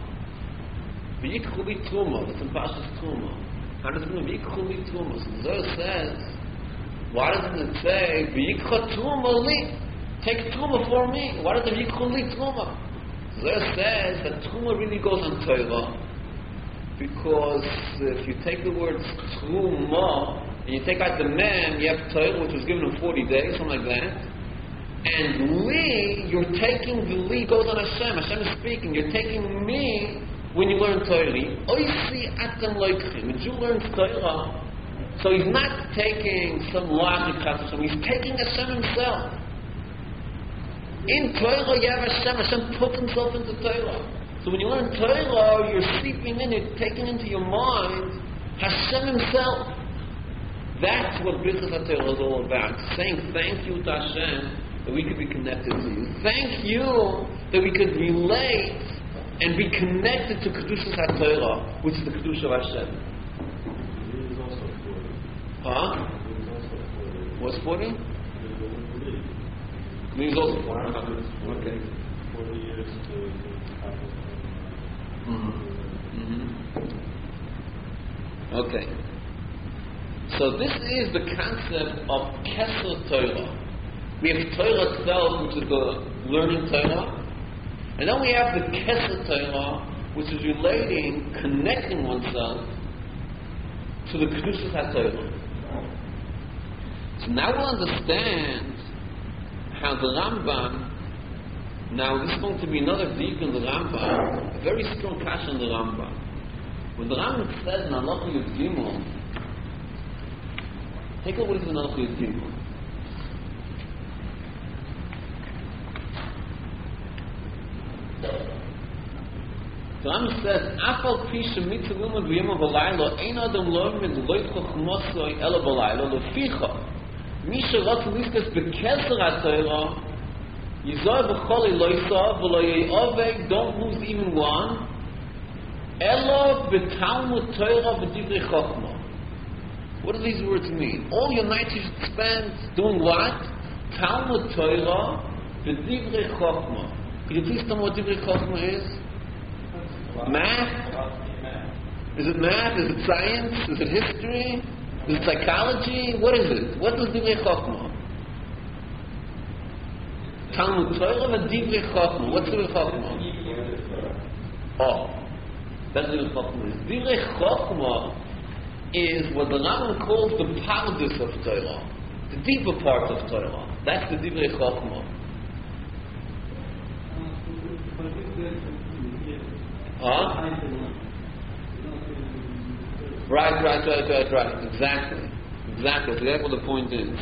That's in Parshas Truma. How does it mean V'yikhu li truma? So Zohar says, why doesn't it say V'yikhu truma li? Take truma for me. Why does it V'yikhu li truma? Zohar says that truma really goes on Torah, because if you take the word truma and you take out the mem, you have Torah, which was given in 40 days, something like that. And li, you're taking the li goes on Hashem. Hashem is speaking. You're taking me when you learn Torah. Oisi atem loichim. When you learn Torah, so he's not taking some logic, he's taking Hashem himself. In Torah, you have Hashem. Hashem puts himself into Torah. So when you learn Torah, you're seeping in it, taking into your mind Hashem himself. That's what Birchas HaTorah is all about. Saying thank you to Hashem that we could be connected to you. Thank you that we could relate and be connected to Kedushas HaTorah, which is the Kedusha of Hashem. He is also 40. Huh? He is also 40. What's 40? Means also 40. Okay. 40 years to happen. Okay. So this is the concept of Kesser Torah. We have Torah itself, which is the learning Torah, and then we have the Kesser Torah, which is relating, connecting oneself to the Kedushas HaTorah. So now we'll understand how the Rambam, now this is going to be another deep in the Rambam, a very strong kasha in the Rambam. When the Rambam says in Halacha Yud Gimel, take a look at Halacha Yud Gimel. The Rambam says, "Afal pisha mitzvah lumad v'yom v'laylo ein adam lo'imid lo'it chochmosoi ela v'laylo leficha misha rotz liskas bekeser ha'torah yizoy v'choli lo'isa v'lo ye'oveg, don't lose even one, elo b'talmud Torah v'divrei chochmah." What do these words mean? All your night you should spend doing what? Talmud Torah v'divrei chochmah. Can you please tell me what divrei chochmah is? Math? Is it math? Is it science? Is it history? Is it psychology? What is it? What is Divrei Chochmah? Talmud Torah and Divrei Chochmah. What's Divrei Chochmah? Oh, that's Divrei Chochmah. Divrei Chochmah is what the Rambam calls the Pardes of Torah, the deeper part of Torah. That's the Divrei Chochmah. Huh? Right. Exactly. That's what the point is.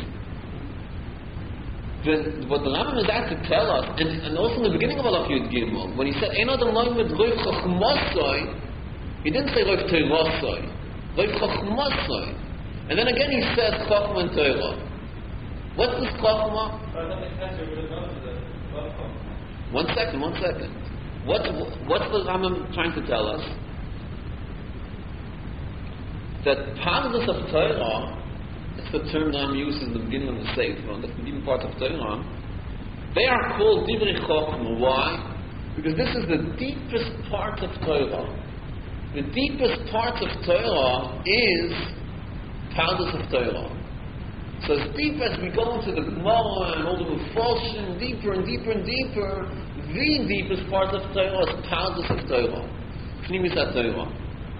What the Rambam is asked to tell us, and also in the beginning of Halacha Yud Gimel, when he said, "Ein adam lo'imid roiv chochmosoi," he didn't say roiv teirosoi, roiv chochmosoi. And then again he says chochmah and Torah. What's this chochmah? One second. What's the Rambam trying to tell us? That Pardes of Torah, that's the term Rambam uses in the beginning of the Sefer, that's the deeper part of Torah, they are called Divrei Chochmah. Why? Because this is the deepest part of Torah. The deepest part of Torah is Pardes of Torah. So as deep as we go into the Gemara and all the Mephoshim, deeper and deeper and deeper, the deepest part of Torah is Pardes of Torah. Pnimis HaTorah.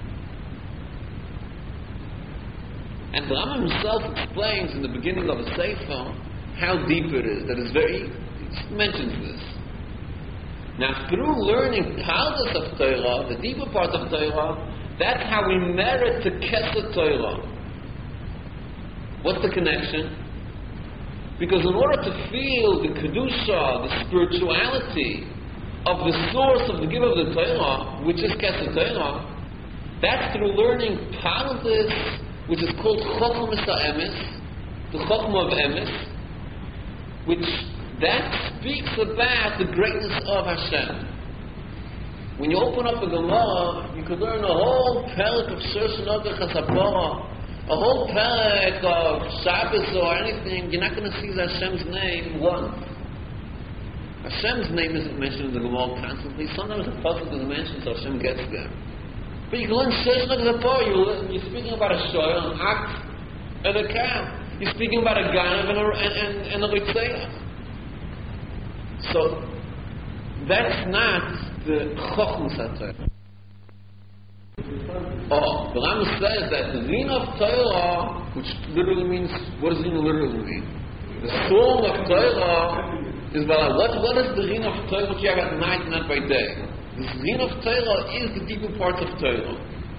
And the Rambam himself explains in the beginning of the Sefer how deep it is. That is he mentions this. Now through learning Pardes of Torah, the deeper part of Torah, that's how we merit to Kesser Torah. What's the connection? Because in order to feel the Kedusha, the spirituality of the source of the gift of the Torah, which is Kesser Torah, that's through learning Pardes, which is called Chochmah HaEmes, the Chochmah of Emes, which that speaks about the greatness of Hashem. When you open up a Gemara, you could learn a whole perek of Shoshan Ogach HaSapora, a whole perek of Shabbos or anything. You're not going to see Hashem's name once. Hashem's name isn't mentioned in the Gemara constantly. Sometimes a pasuk is mentioned, so Hashem gets there. But you can learn Shoshan Ogach HaSapora. You're speaking about a shoyl, an ox, and a cow. You're speaking about a ganav and a ritzeach. So that's not the Chochmah HaTorah. Oh, the Rambam says that the Rin of Torah, which literally means, what does Rin literally mean? The song of Torah is about what is the Rin of Torah which you have at night, not by day? The Rin of Torah is the deeper part of Torah.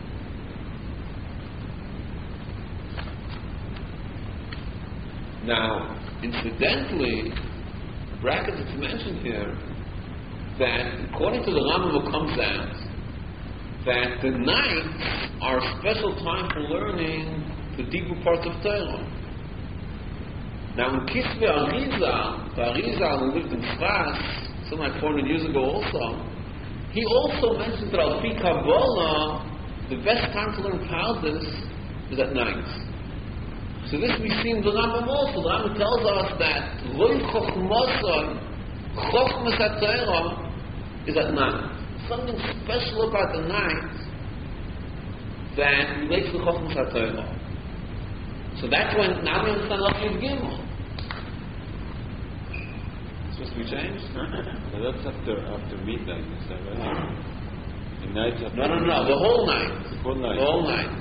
Now, incidentally, brackets it's mentioned here that according to the Rambam it comes out that the nights are a special time for learning the deeper parts of Torah. Now in Kisvei Arizal, the Arizal who lived in Sfas something like 400 years ago also, he also mentioned that Al Pi Kabbalah, the best time to learn Pardes is at night. So this we see in the Rambam also. The Rambam tells us that Loi Chochmasai, Chochmas HaTorah, is at night. Something special about the night that relates to Chochmas HaTorah. So that's when, now we understand Lachid Gimel. Supposed to be changed? But that's after midnight, is that right? The night after No, the whole night. The whole night. The whole night.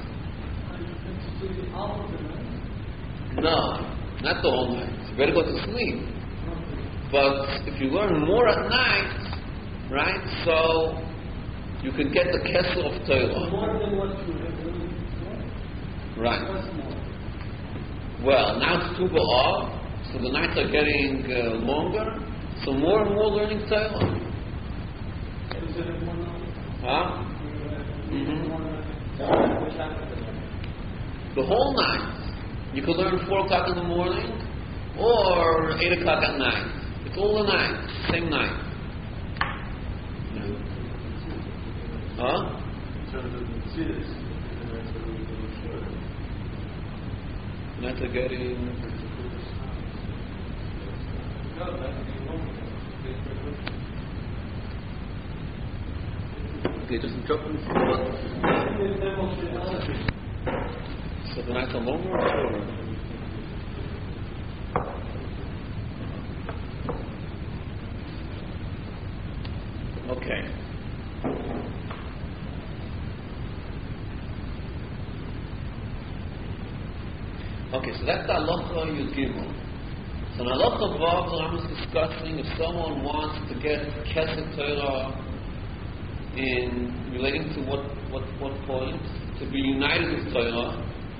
No, not the whole night. You better go to sleep. But if you learn more at night, right, so you can get the Kesser of Torah. More than what you have learned. Right. What's more? Well, now it's Tu B'Av, so the nights are getting longer, so more and more learning Torah. Is it more now? Huh? Mm-hmm. The whole night. You could learn 4 o'clock in the morning or 8 o'clock at night. It's all the night, same night. Huh? In terms of the cities, the nights are a little shorter. Nights are getting... Okay, just interrupt me. So the nights are longer or shorter? Okay. Okay, so that's the halacha Yud Gimel. So in halacha Vav, the Rambam is discussing if someone wants to get Kesed Torah in relating to what point, to be united with Torah.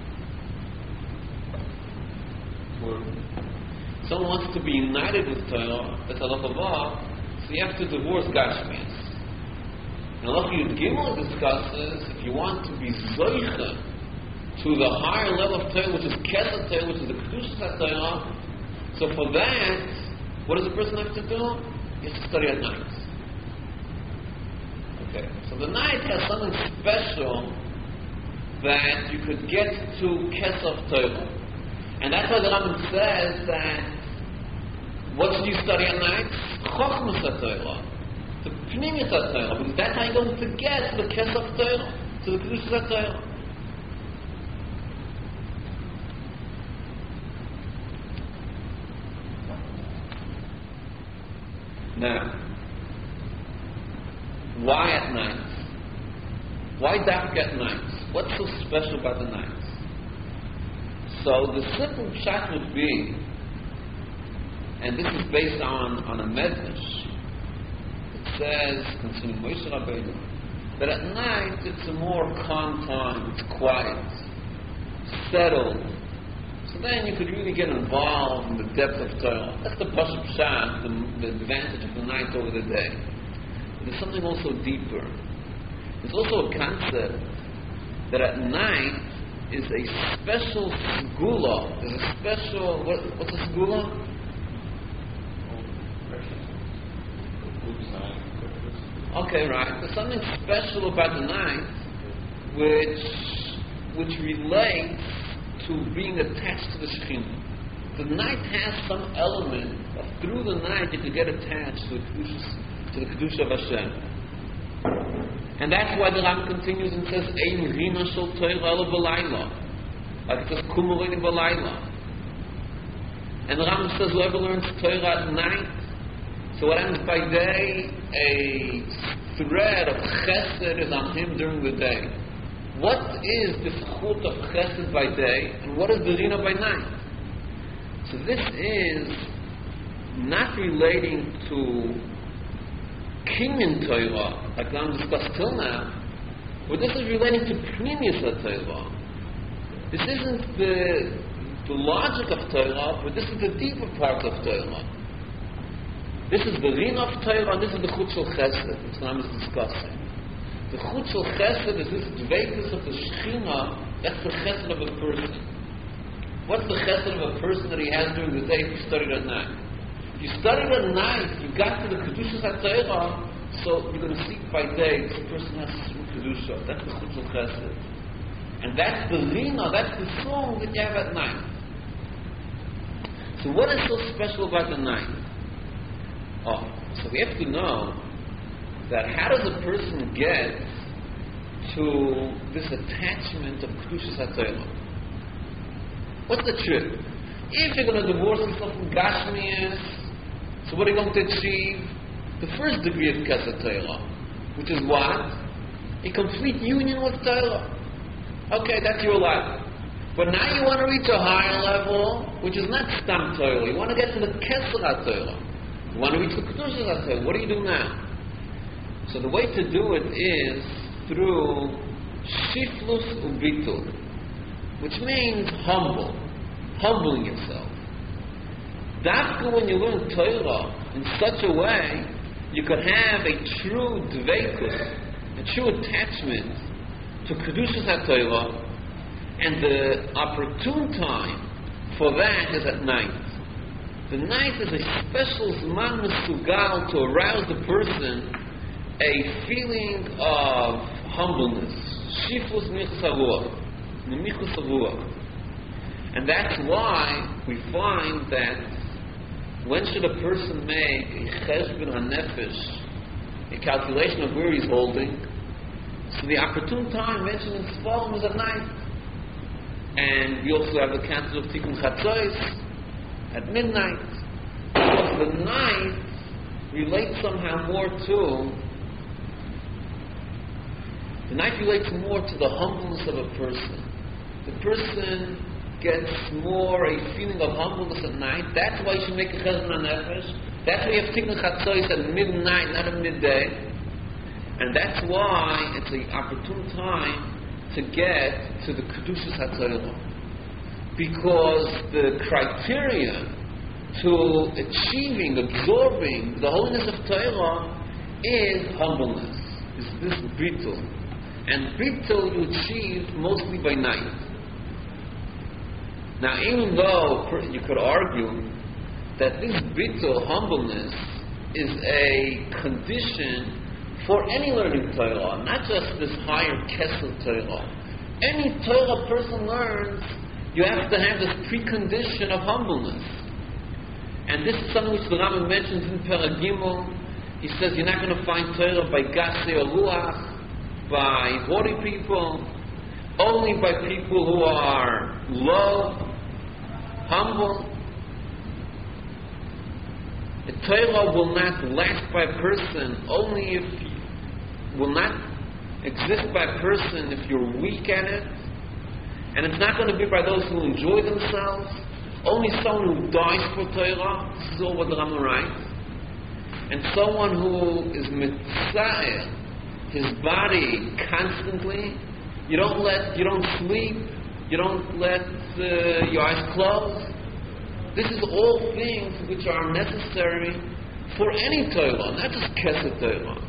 Someone wants to be united with Torah, that's halacha Vav, so you have to divorce Gashmias. And halacha Yud Gimel discusses if you want to be Zoicha to the higher level of Torah, which is Kesed Torah, which is the Kedushas Torah. So for that, what does a person have to do? He has to study at night. Okay, so the night has something special that you could get to Kesed Torah. And that's why the Rambam says that what should you study at night? Chochmas HaTorah, the Pnimius HaTorah, because that's how you're going to get to the Kesed Torah, to the Kedushas Torah. Now, why at night? Why dark at night? What's so special about the night? So the simple pshat would be, and this is based on a medrash. It says concerning Moshe Rabbeinu that at night it's a more calm time, it's quiet, settled. So then you could really get involved in the depth of Torah. That's the Pashup Pshat, the advantage of the night over the day. But there's something also deeper. There's also a concept that at night is a special segula. There's a special, what's a segula? Okay, right. There's something special about the night which relates to being attached to the Shekhinah. The night has some element of through the night you could get attached to the Kedusha of Hashem. And that's why the Ram continues and says, Ein Rina Shel Torah Ela B'Layla. Like it says, Kumorini B'Layla. And the Ram says, whoever learns Torah at night, so what happens by day, a thread of chesed is on him during the day. What is the zechut of chesed by day, and what is the rina by night? So this is not relating to kinyan Torah, like I'm discussed till now, but this is relating to pnimius Torah. This isn't the logic of Torah, but this is the deeper part of Torah. This is the rina of Torah, and this is the chut shel chesed, which I'm discussing. The chut shel chesed is this dveikus of the Shekhinah. That's the chesed of a person. What's the chesed of a person that he has during the day if he studied at night? If you studied at night, you got to the Kedushas HaTorah, so you're going to see by day, this person has a certain Kedusha. That's the Chutz Chesed. And that's the Rina, that's the song that you have at night. So what is so special about the night? So we have to know that how does a person get to this attachment of Kedushas HaTorah? What's the trick? If you're going to divorce yourself from Gashmias, so what are you going to achieve? The first degree of Kesed Torah, which is what? A complete union with Torah. Okay, that's your level. But now you want to reach a higher level, which is not Stam Torah. You want to get to the Kesed HaTorah. You want to reach the Kedushas HaTorah. What do you do now? So the way to do it is through Shiflus Ubitul, which means humbling yourself. Dafka when you learn Torah in such a way, you could have a true dveikus, a true attachment to Kedushas HaTorah, and the opportune time for that is at night. The night is a special Zman Mesugal to arouse the person a feeling of humbleness. Shiflus Nemichus Haruach. And that's why we find that when should a person make a cheshbon hanefesh, a calculation of where he's holding? So the opportune time mentioned in Sfarim is at night. And we also have the council of Tikkun Chatzos at midnight. Because the night relates somehow more to the humbleness of a person. The person gets more a feeling of humbleness at night. That's why you should make a cheshbon hanefesh. That's why you have Tikkun Chatzos at midnight, not at midday. And that's why it's an opportune time to get to the Kedushas HaTorah. Because the criteria to absorbing the holiness of Torah is humbleness, is this Bittul. And Bittul you achieve mostly by night. Now, even though you could argue that this Bittul, humbleness, is a condition for any learning Torah, not just this higher Kesed Torah. Any Torah person learns, you have to have this precondition of humbleness. And this is something which the Rambam mentions in Perek Gimel. He says you're not going to find Torah by Gasei or Ruach, by haughty people, only by people who are low, humble. The Torah will not last by a person will not exist by a person if you're weak at it. And it's not going to be by those who enjoy themselves. Only someone who dies for Torah, this is all what the Rambam writes. And someone who is mitzvah, his body constantly, you don't sleep, you don't let your eyes close. This is all things which are necessary for any Torah, not just Kesed Torah.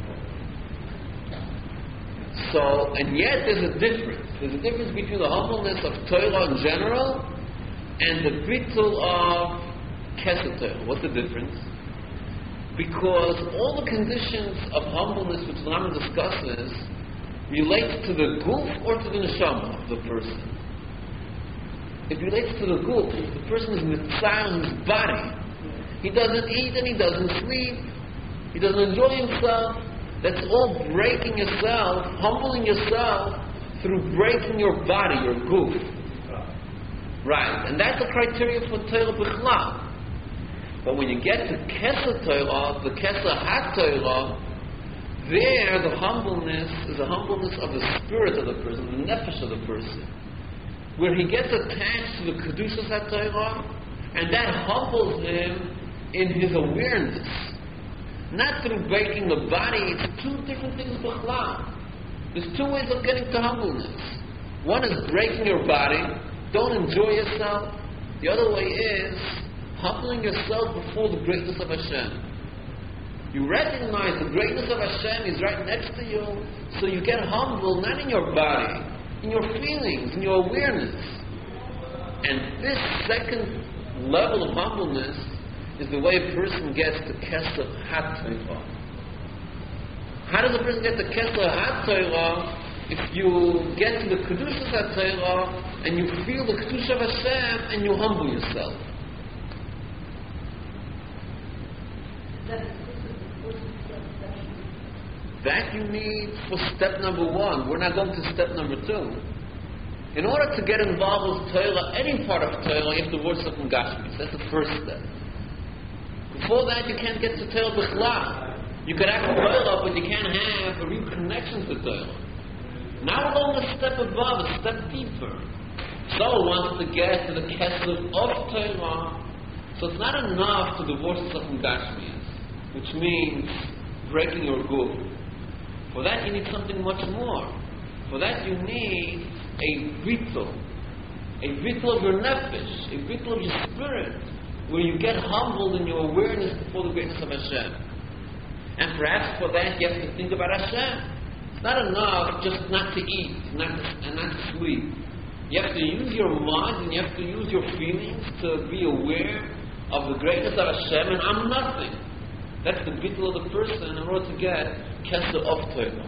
So, and yet there's a difference. There's a difference between the humbleness of Torah in general and the bittul of Kesed Torah. What's the difference? Because all the conditions of humbleness which the Rambam discusses relate to the guf or to the neshama of the person. It relates to the guf. The person is mitzvah in his body. He doesn't eat and he doesn't sleep. He doesn't enjoy himself. That's all breaking yourself, humbling yourself through breaking your body, your guf. Right. And that's the criteria for Torah B'chlal. But when you get to Kesed Torah, the Kesed HaTorah, there the humbleness is the humbleness of the spirit of the person, the nefesh of the person, where he gets attached to the Kedushas HaTorah, and that humbles him in his awareness. Not through breaking the body, it's two different things b'chlal. There's two ways of getting to humbleness. One is breaking your body, don't enjoy yourself. The other way is humbling yourself before the greatness of Hashem. You recognize the greatness of Hashem is right next to you, so you get humble not in your body, in your feelings, in your awareness. And this second level of humbleness is the way a person gets to Kesser HaTorah. How does a person get to Kesser HaTorah? If you get to the Kedushas HaTorah and you feel the Kedusha of Hashem and you humble yourself. That you need for step number 1. We're not going to step number 2. In order to get involved with Torah, any part of Torah, you have to worship in Gashmis. That's the first step. Before that, you can't get to Torah B'chlal. You could have Torah, but you can't have a real connection to Torah. Now we're going a step above, a step deeper. Soul wants to get to the Kesef of Torah, so it's not enough to divorce yourself from Gashmis, which means breaking your guf. For that, you need something much more. For that, you need a vittel of your nefesh, a vittel of your spirit, where you get humbled in your awareness before the greatness of Hashem. And perhaps for that, you have to think about Hashem. It's not enough just not to eat and not to sleep. You have to use your mind and you have to use your feelings to be aware of the greatness of Hashem, and I'm nothing. That's the bittul of the person in order to get Kesser of Torah.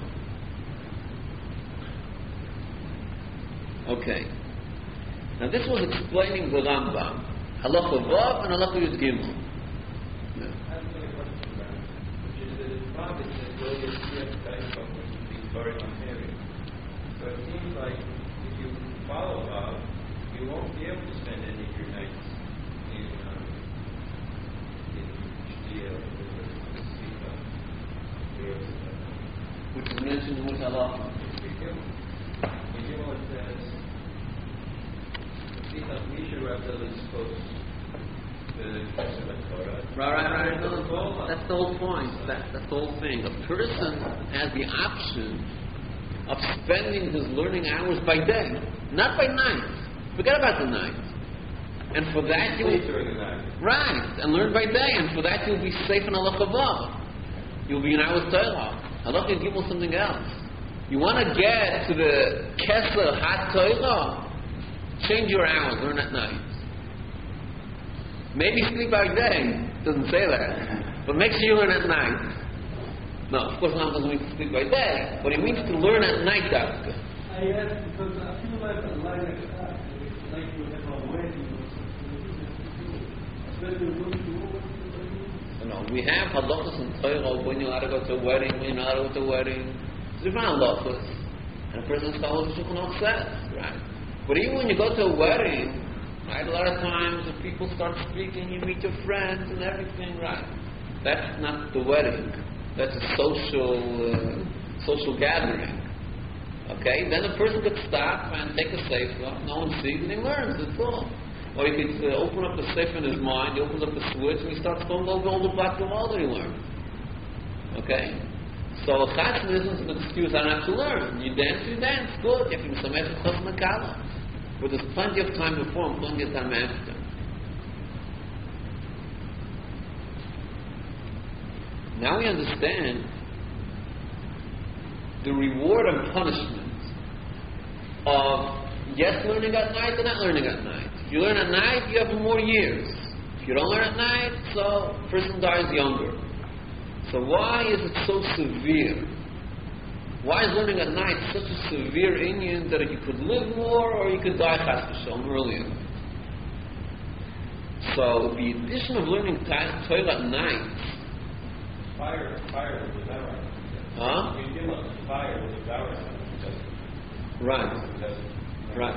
Okay. Now this was explaining the Rambam. Halacha Vav and Halacha Yud Gimel. I have another question about it, which is that it's Rabbit that William C.F. Dyson was being very unfair. So it seems like if you follow Vav, you won't be able to spend any of your nights in Shtiel or Sita. Which is mentioned in which halacha? In Gimel it says, Misha Rabdel is supposed to Torah. Right. No, that's the whole point. That's the whole thing. A person has the option of spending his learning hours by day, not by night. Forget about the night. And for that you Sleep during the night. Right, and learn by day, and for that you'll be safe in Halacha Vav. You'll be in Hours Torah. Halacha Gimel something else. You want to get to the Kesser HaTorah, change your hours, learn at night. Maybe sleep by day, doesn't say that, but make sure you learn at night. No, of course not doesn't mean to sleep by day, but it means to learn at night, Dafka. I asked because I feel like a line like that, like you have a wedding or something. No, we have halachas in Torah when you're allowed to go to a wedding, when you're not allowed to go to a wedding. There's different halachas, and a person's follows the Shulchan Aruch says, right? But even when you go to a wedding, right, a lot of times when people start speaking, you meet your friends and everything, right? That's not the wedding. That's a social gathering. Okay? Then a person could stop and take a sefer, no one sees, and he learns, that's all. Or he could open up the sefer in his mind, he opens up the switch, and he starts going over all the black and all that he learned. Okay? So chassidism is an excuse I don't have to learn. You dance, good. You can sameach et chos makala. But there's plenty of time before and plenty of time after. Now we understand the reward and punishment of yes learning at night and not learning at night. If you learn at night, you have more years. If you don't learn at night, so a person dies younger. So why is it so severe? Why is learning at night such a severe inyan that you could live more or you could die chas v'shalom earlier? So the addition of learning Torah at night. Fire was devour. Huh? You give us fire with devour. Right. Right.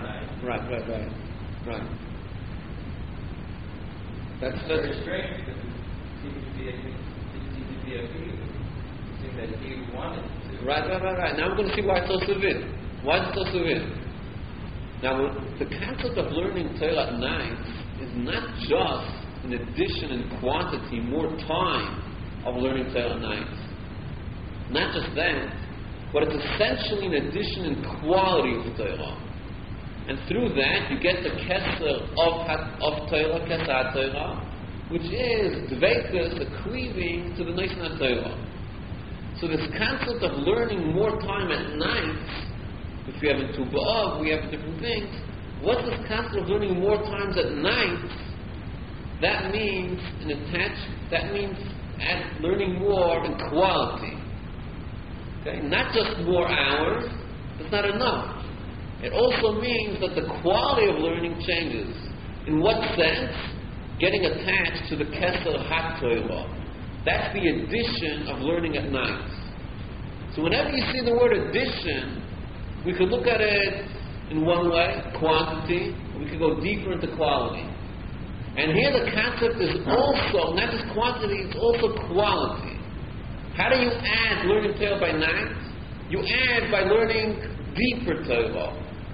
That's very strange because it seems to be a feeling. It seems that he wanted to. Right. Now we're going to see why it's so severe. Why is it so severe? Now, the concept of learning Torah at night is not just an addition in quantity, more time of learning Torah at night. Not just that, but it's essentially an addition in quality of Torah. And through that, you get the Kesser of Torah, Kesser Torah, which is Dveikus, the cleaving to the Nation of Torah. So this concept of learning more time at night, if we have in Tu B'Av, we have different things. What's this concept of learning more times at night? that means that means learning more in quality. Okay? Not just more hours, that's not enough. It also means that the quality of learning changes. In what sense? Getting attached to the Kesser HaTorah. That's the addition of learning at night. So whenever you see the word addition, we could look at it in one way, quantity, or we could go deeper into quality. And here the concept is also, not just quantity, it's also quality. How do you add learning Torah by night? You add by learning deeper Torah.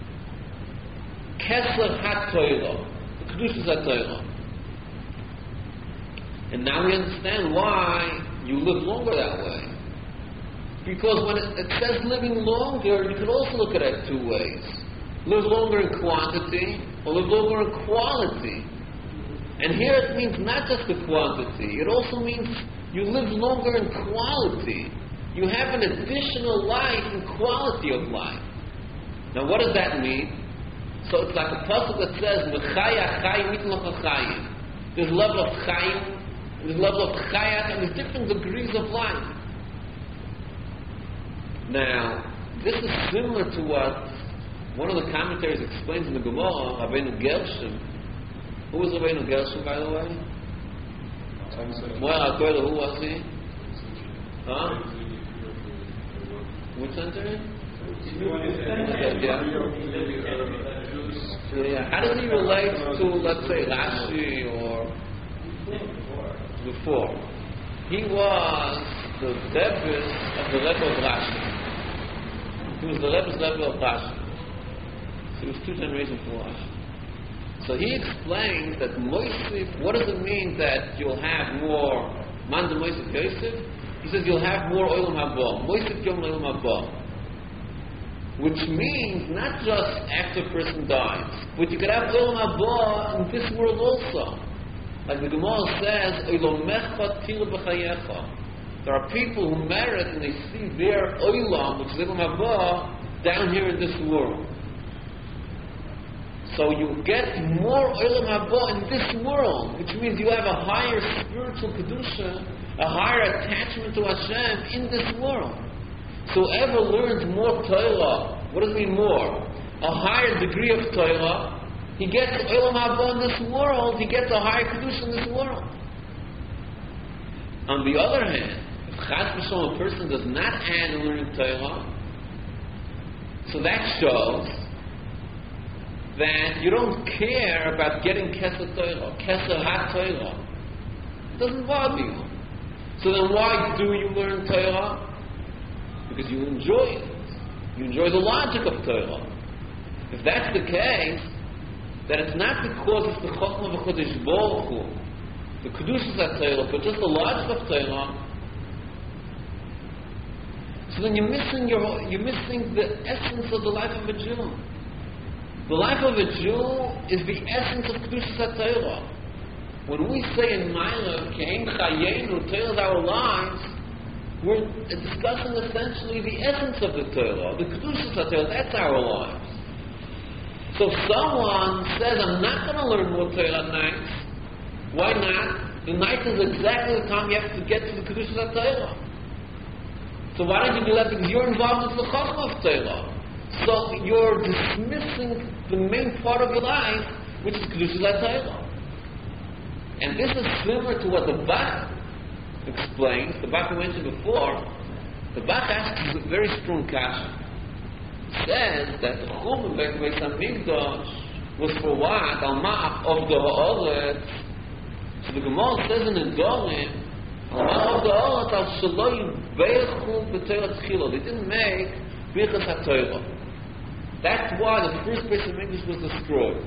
Kesser HaTorah, the Kedushas HaTorah. And now we understand why you live longer that way. Because when it says living longer, you can also look at it two ways. Live longer in quantity, or live longer in quality. And here it means not just the quantity, it also means you live longer in quality. You have an additional life and quality of life. Now what does that mean? So it's like a pasuk that says, M'chaya chayim mitloch chayim. There's level of chayim, there's level of chayat, and there's different degrees of life. Now, this is similar to what one of the commentaries explains in the Gemara, Rabbeinu Gershom. Who was Rabbeinu Gershom, by the way? Moed HaKoyel, who was he? Huh? Which century? Yeah. How does he relate to, let's say, Rashi or before? He was the Rebbe of the Rebbe of Rashi. He was the Rebbe's Rebbe of Rashi. So he was 2 generations from Rashi. So he explains that Moisif, what does it mean that you'll have more Man de Moisif Yosef? He says you'll have more Olam Haba. Moisif Yom Olam Haba. Which means not just after a person dies, but you could have Olam Haba in this world also. Like the Gemara says, Oylomecha Tila B'chayecha. There are people who merit and they see their Olam, which is Olam Haba, down here in this world. So you get more Olam Haba in this world, which means you have a higher spiritual Kedusha, a higher attachment to Hashem in this world. So whoever learns more Torah, what does it mean more? A higher degree of Torah, he gets Olam Haba in this world, he gets a higher Kedusha in this world. On the other hand, if Chas v'Shalom a person does not add in learning Torah, so that shows that you don't care about getting Kesser Torah, Kesser HaTorah. It doesn't bother you. So then why do you learn Torah? Because you enjoy it. You enjoy the logic of Torah. If that's the case, then it's not because it's the Chokhmah v'Chodesh Baruch Hu, the Kedushas HaTorah, but just the logic of Torah. So then you're missing the essence of the life of a Jew. The life of a Jew is the essence of Kedushas HaTorah. When we say in Ma'ila, Ke'en Chayenu, Torah is our lives, we're discussing essentially the essence of the Torah, the Kedushas HaTorah, that's our lives. So if someone says, I'm not going to learn more Torah at night, why not? The night is exactly the time you have to get to the Kedushas HaTorah. So why don't you do that? Because you're involved with the Chokhmah of Torah. So you're dismissing the main part of your life, which is Kedushas HaTorah. And this is similar to what the Bach explains. The Bach I mentioned before. The Bach asks a very strong kasha. Says that the Churban Beis Hamikdash was for what? Al-Ma'af of the Ha'oret. So the Gemara says in the Dorim, Al-Ma'af of the Ha'oret al-Shaloi Beichu B'Torah Tchila. They didn't make Birchas HaTorah. That's why the first Beis Hamikdash was destroyed.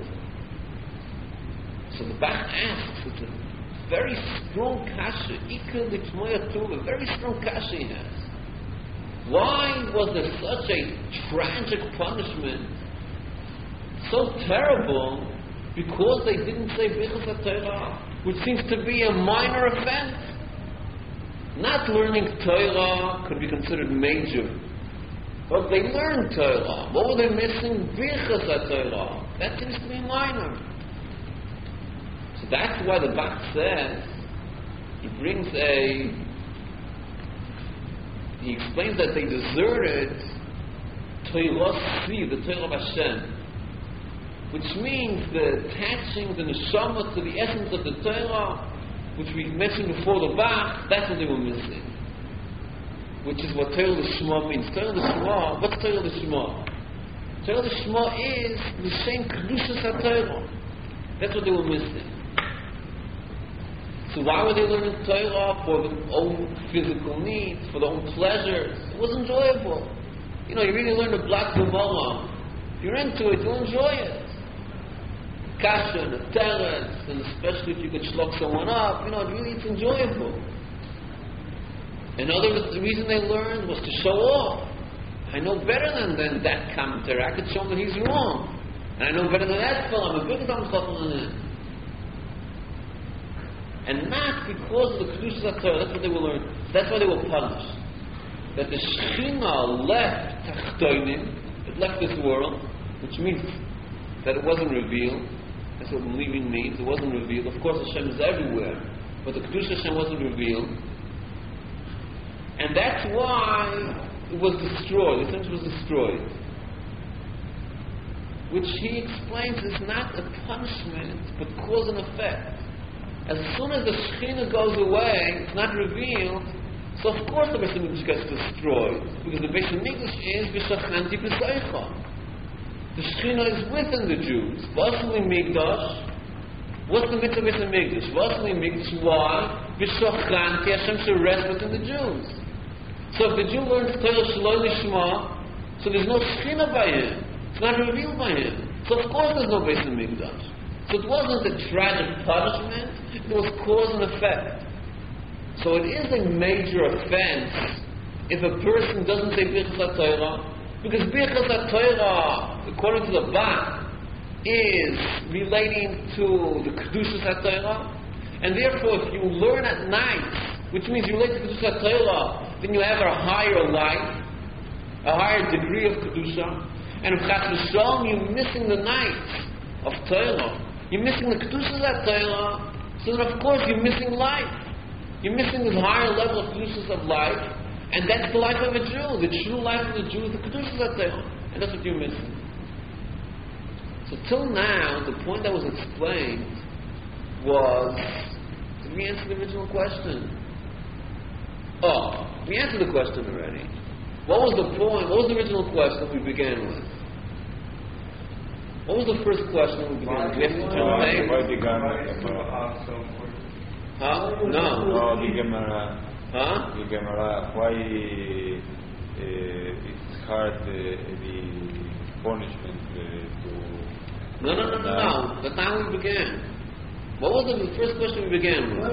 So the Bach asks, it's a very strong kasha, Ikar L'Tmoya Tuva, very strong kasha he has. Why was there such a tragic punishment, so terrible, because they didn't say Birchas HaTorah, which seems to be a minor offense? Not learning Torah could be considered major. But they learned Torah. What were they missing? Birchas HaTorah. That seems to be minor. So So that's why the Bach says, he explains that they deserted Torah Si, the Torah of Hashem, which means the attaching the neshama to the essence of the Torah, which we mentioned before the Bach, that's what they were missing. Which is what Torah L'Shma means. Torah L'Shma, what's Torah L'Shma? Torah L'Shma is the same Kedushas HaTorah. That's what they were missing. So why were they learning Torah? For their own physical needs, for their own pleasures. It was enjoyable. You really learn the Black Gemara. If you're into it, you'll enjoy it. Kasha and the teretz, and especially if you could shlock someone up, it's enjoyable. The reason they learned was to show off. I know better than that commentator. I could show him that he's wrong. And I know better than that fellow. I'm a bigger than him. And not because of the Kedushas HaTorah. That's what they were learning. That's why they were punished. That the Shekhinah left Tachtoinim, it left this world, which means that it wasn't revealed. That's what believing means. It wasn't revealed. Of course, Hashem is everywhere, but the Kedusha Hashem wasn't revealed. And that's why it was destroyed. The temple was destroyed. Which he explains is not a punishment, but cause and effect. As soon as the Shekhinah goes away, it's not revealed, so of course the Beis HaMikdash gets destroyed. Because the Beis HaMikdash is V'shachanti B'seicha. The Shekhinah is within the Jews. Vasli Migdash. What's the mitzvah of Beis HaMikdash? Vasli Migdash. Why? V'shachanti, Hashem should rest within the Jews. So if the Jew learns Torah Shaloi Lishma, so there's no Shekhinah by him. It's not revealed by him. So of course there's no Beis HaMikdash. So it wasn't a tragic punishment, it was cause and effect. So it is a major offense if a person doesn't say Birchas HaTorah, because Birchas HaTorah, according to the Bach, is relating to the Kedushas HaTorah, and therefore if you learn at night, which means you relate to Kedushas HaTorah, then you have a higher life, a higher degree of Kedusha, and if Chas V'Shalom, you're missing the night of Torah. You're missing the Kedushas HaTorah, so then of course you're missing life. You're missing this higher level of Kedushas of life, and that's the life of a Jew. The true life of the Jew is the Kedushas HaTorah, and that's what you're missing. So till now, the point that was explained was, did we answer the original question? Oh, we answered the question already. What was the point? What was the original question we began with? What was the first question we began with? Do we have to turn the page? Why began with Huh? No. No, the Gemara. Huh? The Gemara. Why it's hard the punishment to... No. The time we began. What was the first question we began with?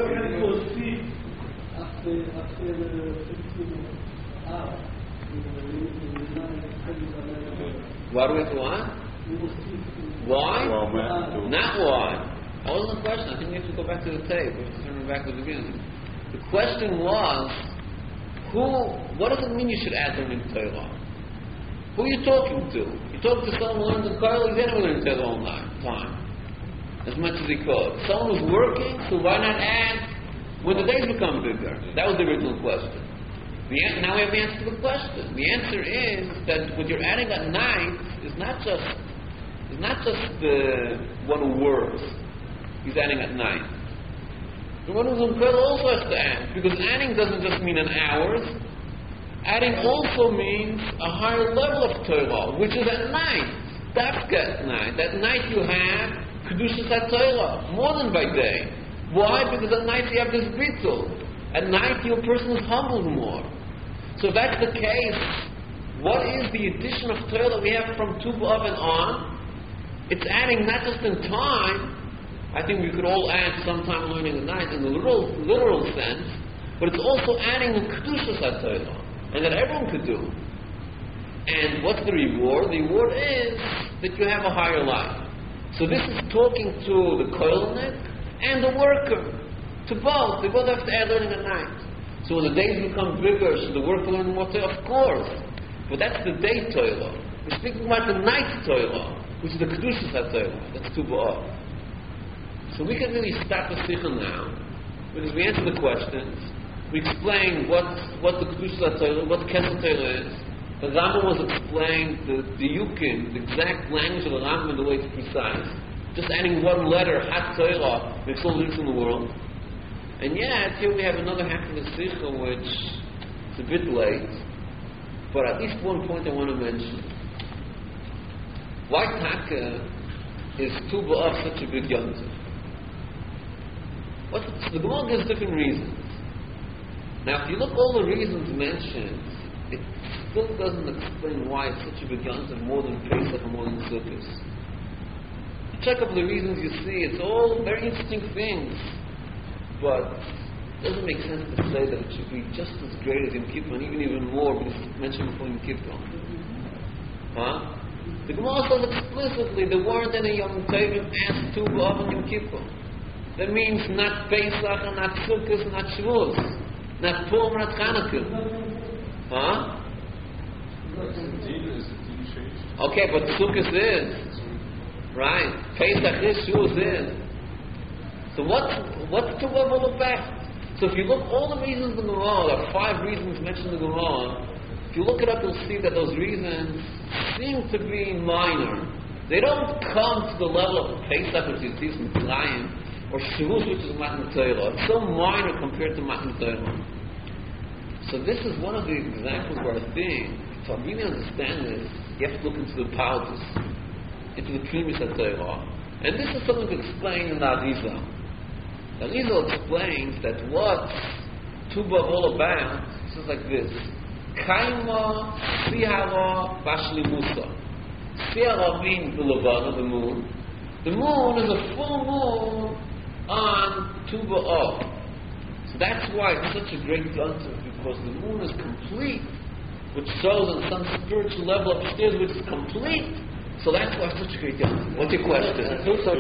Why do we have to what? Why? Not why. That wasn't the question. I think we have to go back to the tape. We have to turn it back to the beginning. The question was, what does it mean you should add learning Torah? Who are you talking to? You're talking to someone who learns in Kollel, he's never learning Torah all time. As much as he could. Someone who's working, so why not add when the days become bigger? That was the original question. Now we have the answer to the question. The answer is that what you're adding at night is not just the one who works. He's adding at night. The one who's in Kollel also has to add, because adding doesn't just mean in hours. Adding also means a higher level of Torah, which is at night. Dafka at night. At night you have Kedushas HaTorah, more than by day. Why? Because at night you have this bittul. At night your person is humbled more. So if that's the case, what is the addition of Torah that we have from Tu B'Av and on? It's adding not just in time. I think we could all add sometime learning at night in the literal sense, but it's also adding the Kedushas HaTorah, and that everyone could do. And what's the reward? The reward is that you have a higher life. So this is talking to the koilnik and the worker, to both. They both have to add learning at night. So when the days become bigger, so the worker learns more Torah, of course. But that's the day Torah. We're speaking about the night Torah, which is the Kedushas HaTorah. That's Tu B'Av. So So we can really start the Sikha now, because we answer the questions, we explain what the Kedusha Torah, what the Kesel Torah is. The Rambam was explained the Yukim, the exact language of the Rambam, the way it's precise. Just adding one letter, Hat Torah, makes all the difference in the world. And yet, here we have another half of the Sikha, which is a bit late, but at least one point I want to mention. Why Taka is Tu B'Av such a big yontif? The Gemara gives different reasons. Now, if you look all the reasons mentioned, it still doesn't explain why it's such a big yontif more than Pesach and more than Sukkot. Check up the reasons you see, it's all very interesting things, but it doesn't make sense to say that it should be just as great as Yom Kippur, and even more, because it's mentioned before Yom Kippur. The Gemara says explicitly there weren't any Yom Tovim asked Tu B'Av and Yom Kippur. That means not Pesach, and not Sukkot, not Shavuos, not Purim, not Chanukah. Okay, but Sukkot is. Right? Pesach is, Shavuos is. So what's Tu B'Av all about? So if you look all the reasons in the Gemara, there are 5 reasons mentioned in the Gemara. If you look it up, you'll see that those reasons seem to be minor. They don't come to the level of Pesach, which is decent Mitzrayim, or Shavuos, which is Matan Torah. It's so minor compared to Matan Torah. So this is one of the examples where I think, to really understand this, you have to look into the Paltus, into the premise of Torah. And this is something explained in the Arizal. The Arizal explains that what Tu B'Av all about, it says like this: Kaima Sihara Bashlimusa. Sihara means the Levana, the moon. The moon is a full moon on Tu B'Av. So that's why it's such a great yontif, because the moon is complete, which shows on some spiritual level upstairs, which is complete. So that's why it's such a great yontif. What's your question? Pesach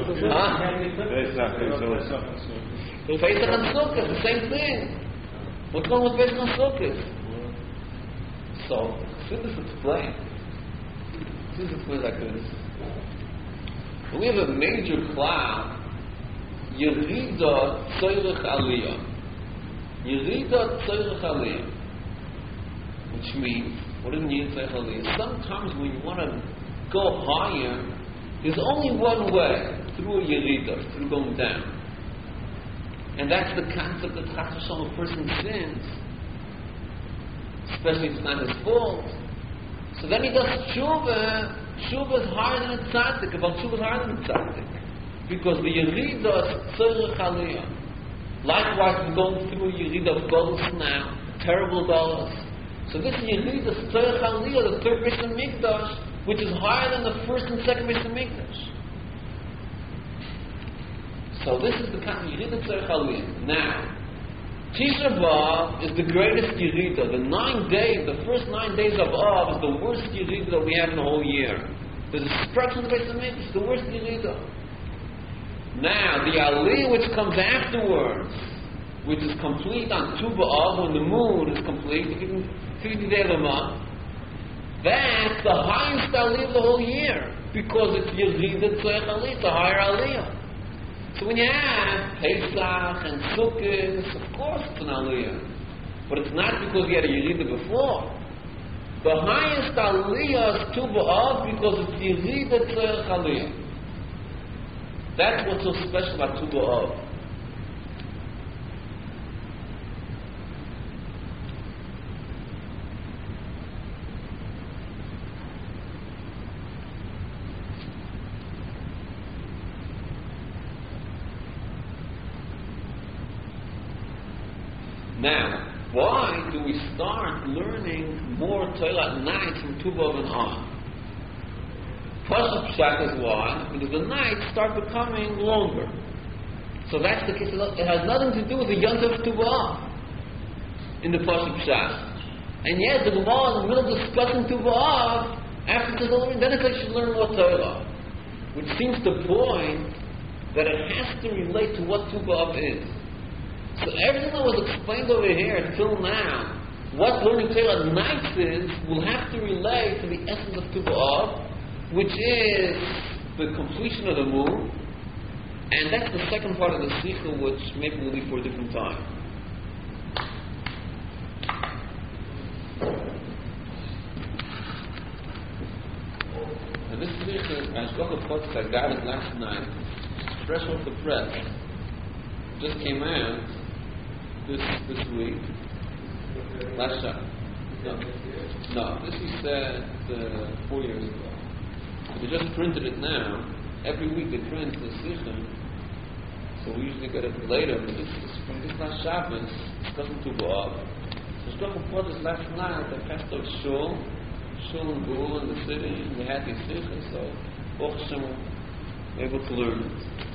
and Sukkot, the same thing. What's wrong with Pesach and Sukkot? So, should this explain? This explains like this. We have a major cloud, Yerida Tzorech Aliyah. Yerida Tzorech Aliyah. Which means, what does it mean, Tzorech Aliyah? Sometimes when you want to go higher, there's only one way, through a Yerida, through going down. And that's the concept that Chas v'Shalom, a person sins, especially if it's not his fault. So then he does tshuva. Tshuva is higher than a tzaddik. About tshuva is higher than a tzaddik, because the yerida is tzorech aliyah. Likewise, we're going through a yerida of galus now, terrible galus. So this yerida is tzorech aliyah, the third Beis Hamikdash, which is higher than the first and second Beis Hamikdash. So this is the kind of yerida tzorech aliyah. Now, Tisha B'Av is the greatest Yerida. The first 9 days of Av is the worst Yerida that we have in the whole year. The destruction of the Beis Hamikdash is the worst Yerida. Now, the Aliyah which comes afterwards, which is complete on Tu B'Av, when the moon is complete, 50 days of a month, that's the highest Aliyah of the whole year, because it's Yerida Tzorech Aliyah, it's a higher Aliyah. So when you have Pesach and Sukkot, of course it's an Aliyah. But it's not because you had a Yerida before. The highest Aliyah is Tu B'Av because it's Yerida Tzorech Aliyah. That's what's so special about Tu B'Av. Now, why do we start learning more Torah at night from Tu B'Av and on? Pasuk Pshat is why, because the nights start becoming longer. So that's the case. It has nothing to do with the Yontif Tu B'Av in the Pasuk Pshat. And yet, the Gemara in the middle of discussing Tu B'Av, after the then it says you should learn more Torah, which seems to point that it has to relate to what Tu B'Av is. So everything that was explained over here until now, what learning Torah at nights is, will have to relate to the essence of Tu B'Av, which is the completion of the moon, And that's the second part of the Sikha, which maybe will be for a different time. And this Sikha, Hashgacha Pratis, I got it last night, fresh off the press, just came out this week. Last shot. No, this is said 4 years ago. They just printed it now. Every week they print the Sikha, so we usually get it later. But this is from this last Shabbos. It doesn't to go up. Hashgacha Pratis last night, they passed out Shul and Gul in the city, and they had these Sikha, so Baruch Hashem, able to learn it.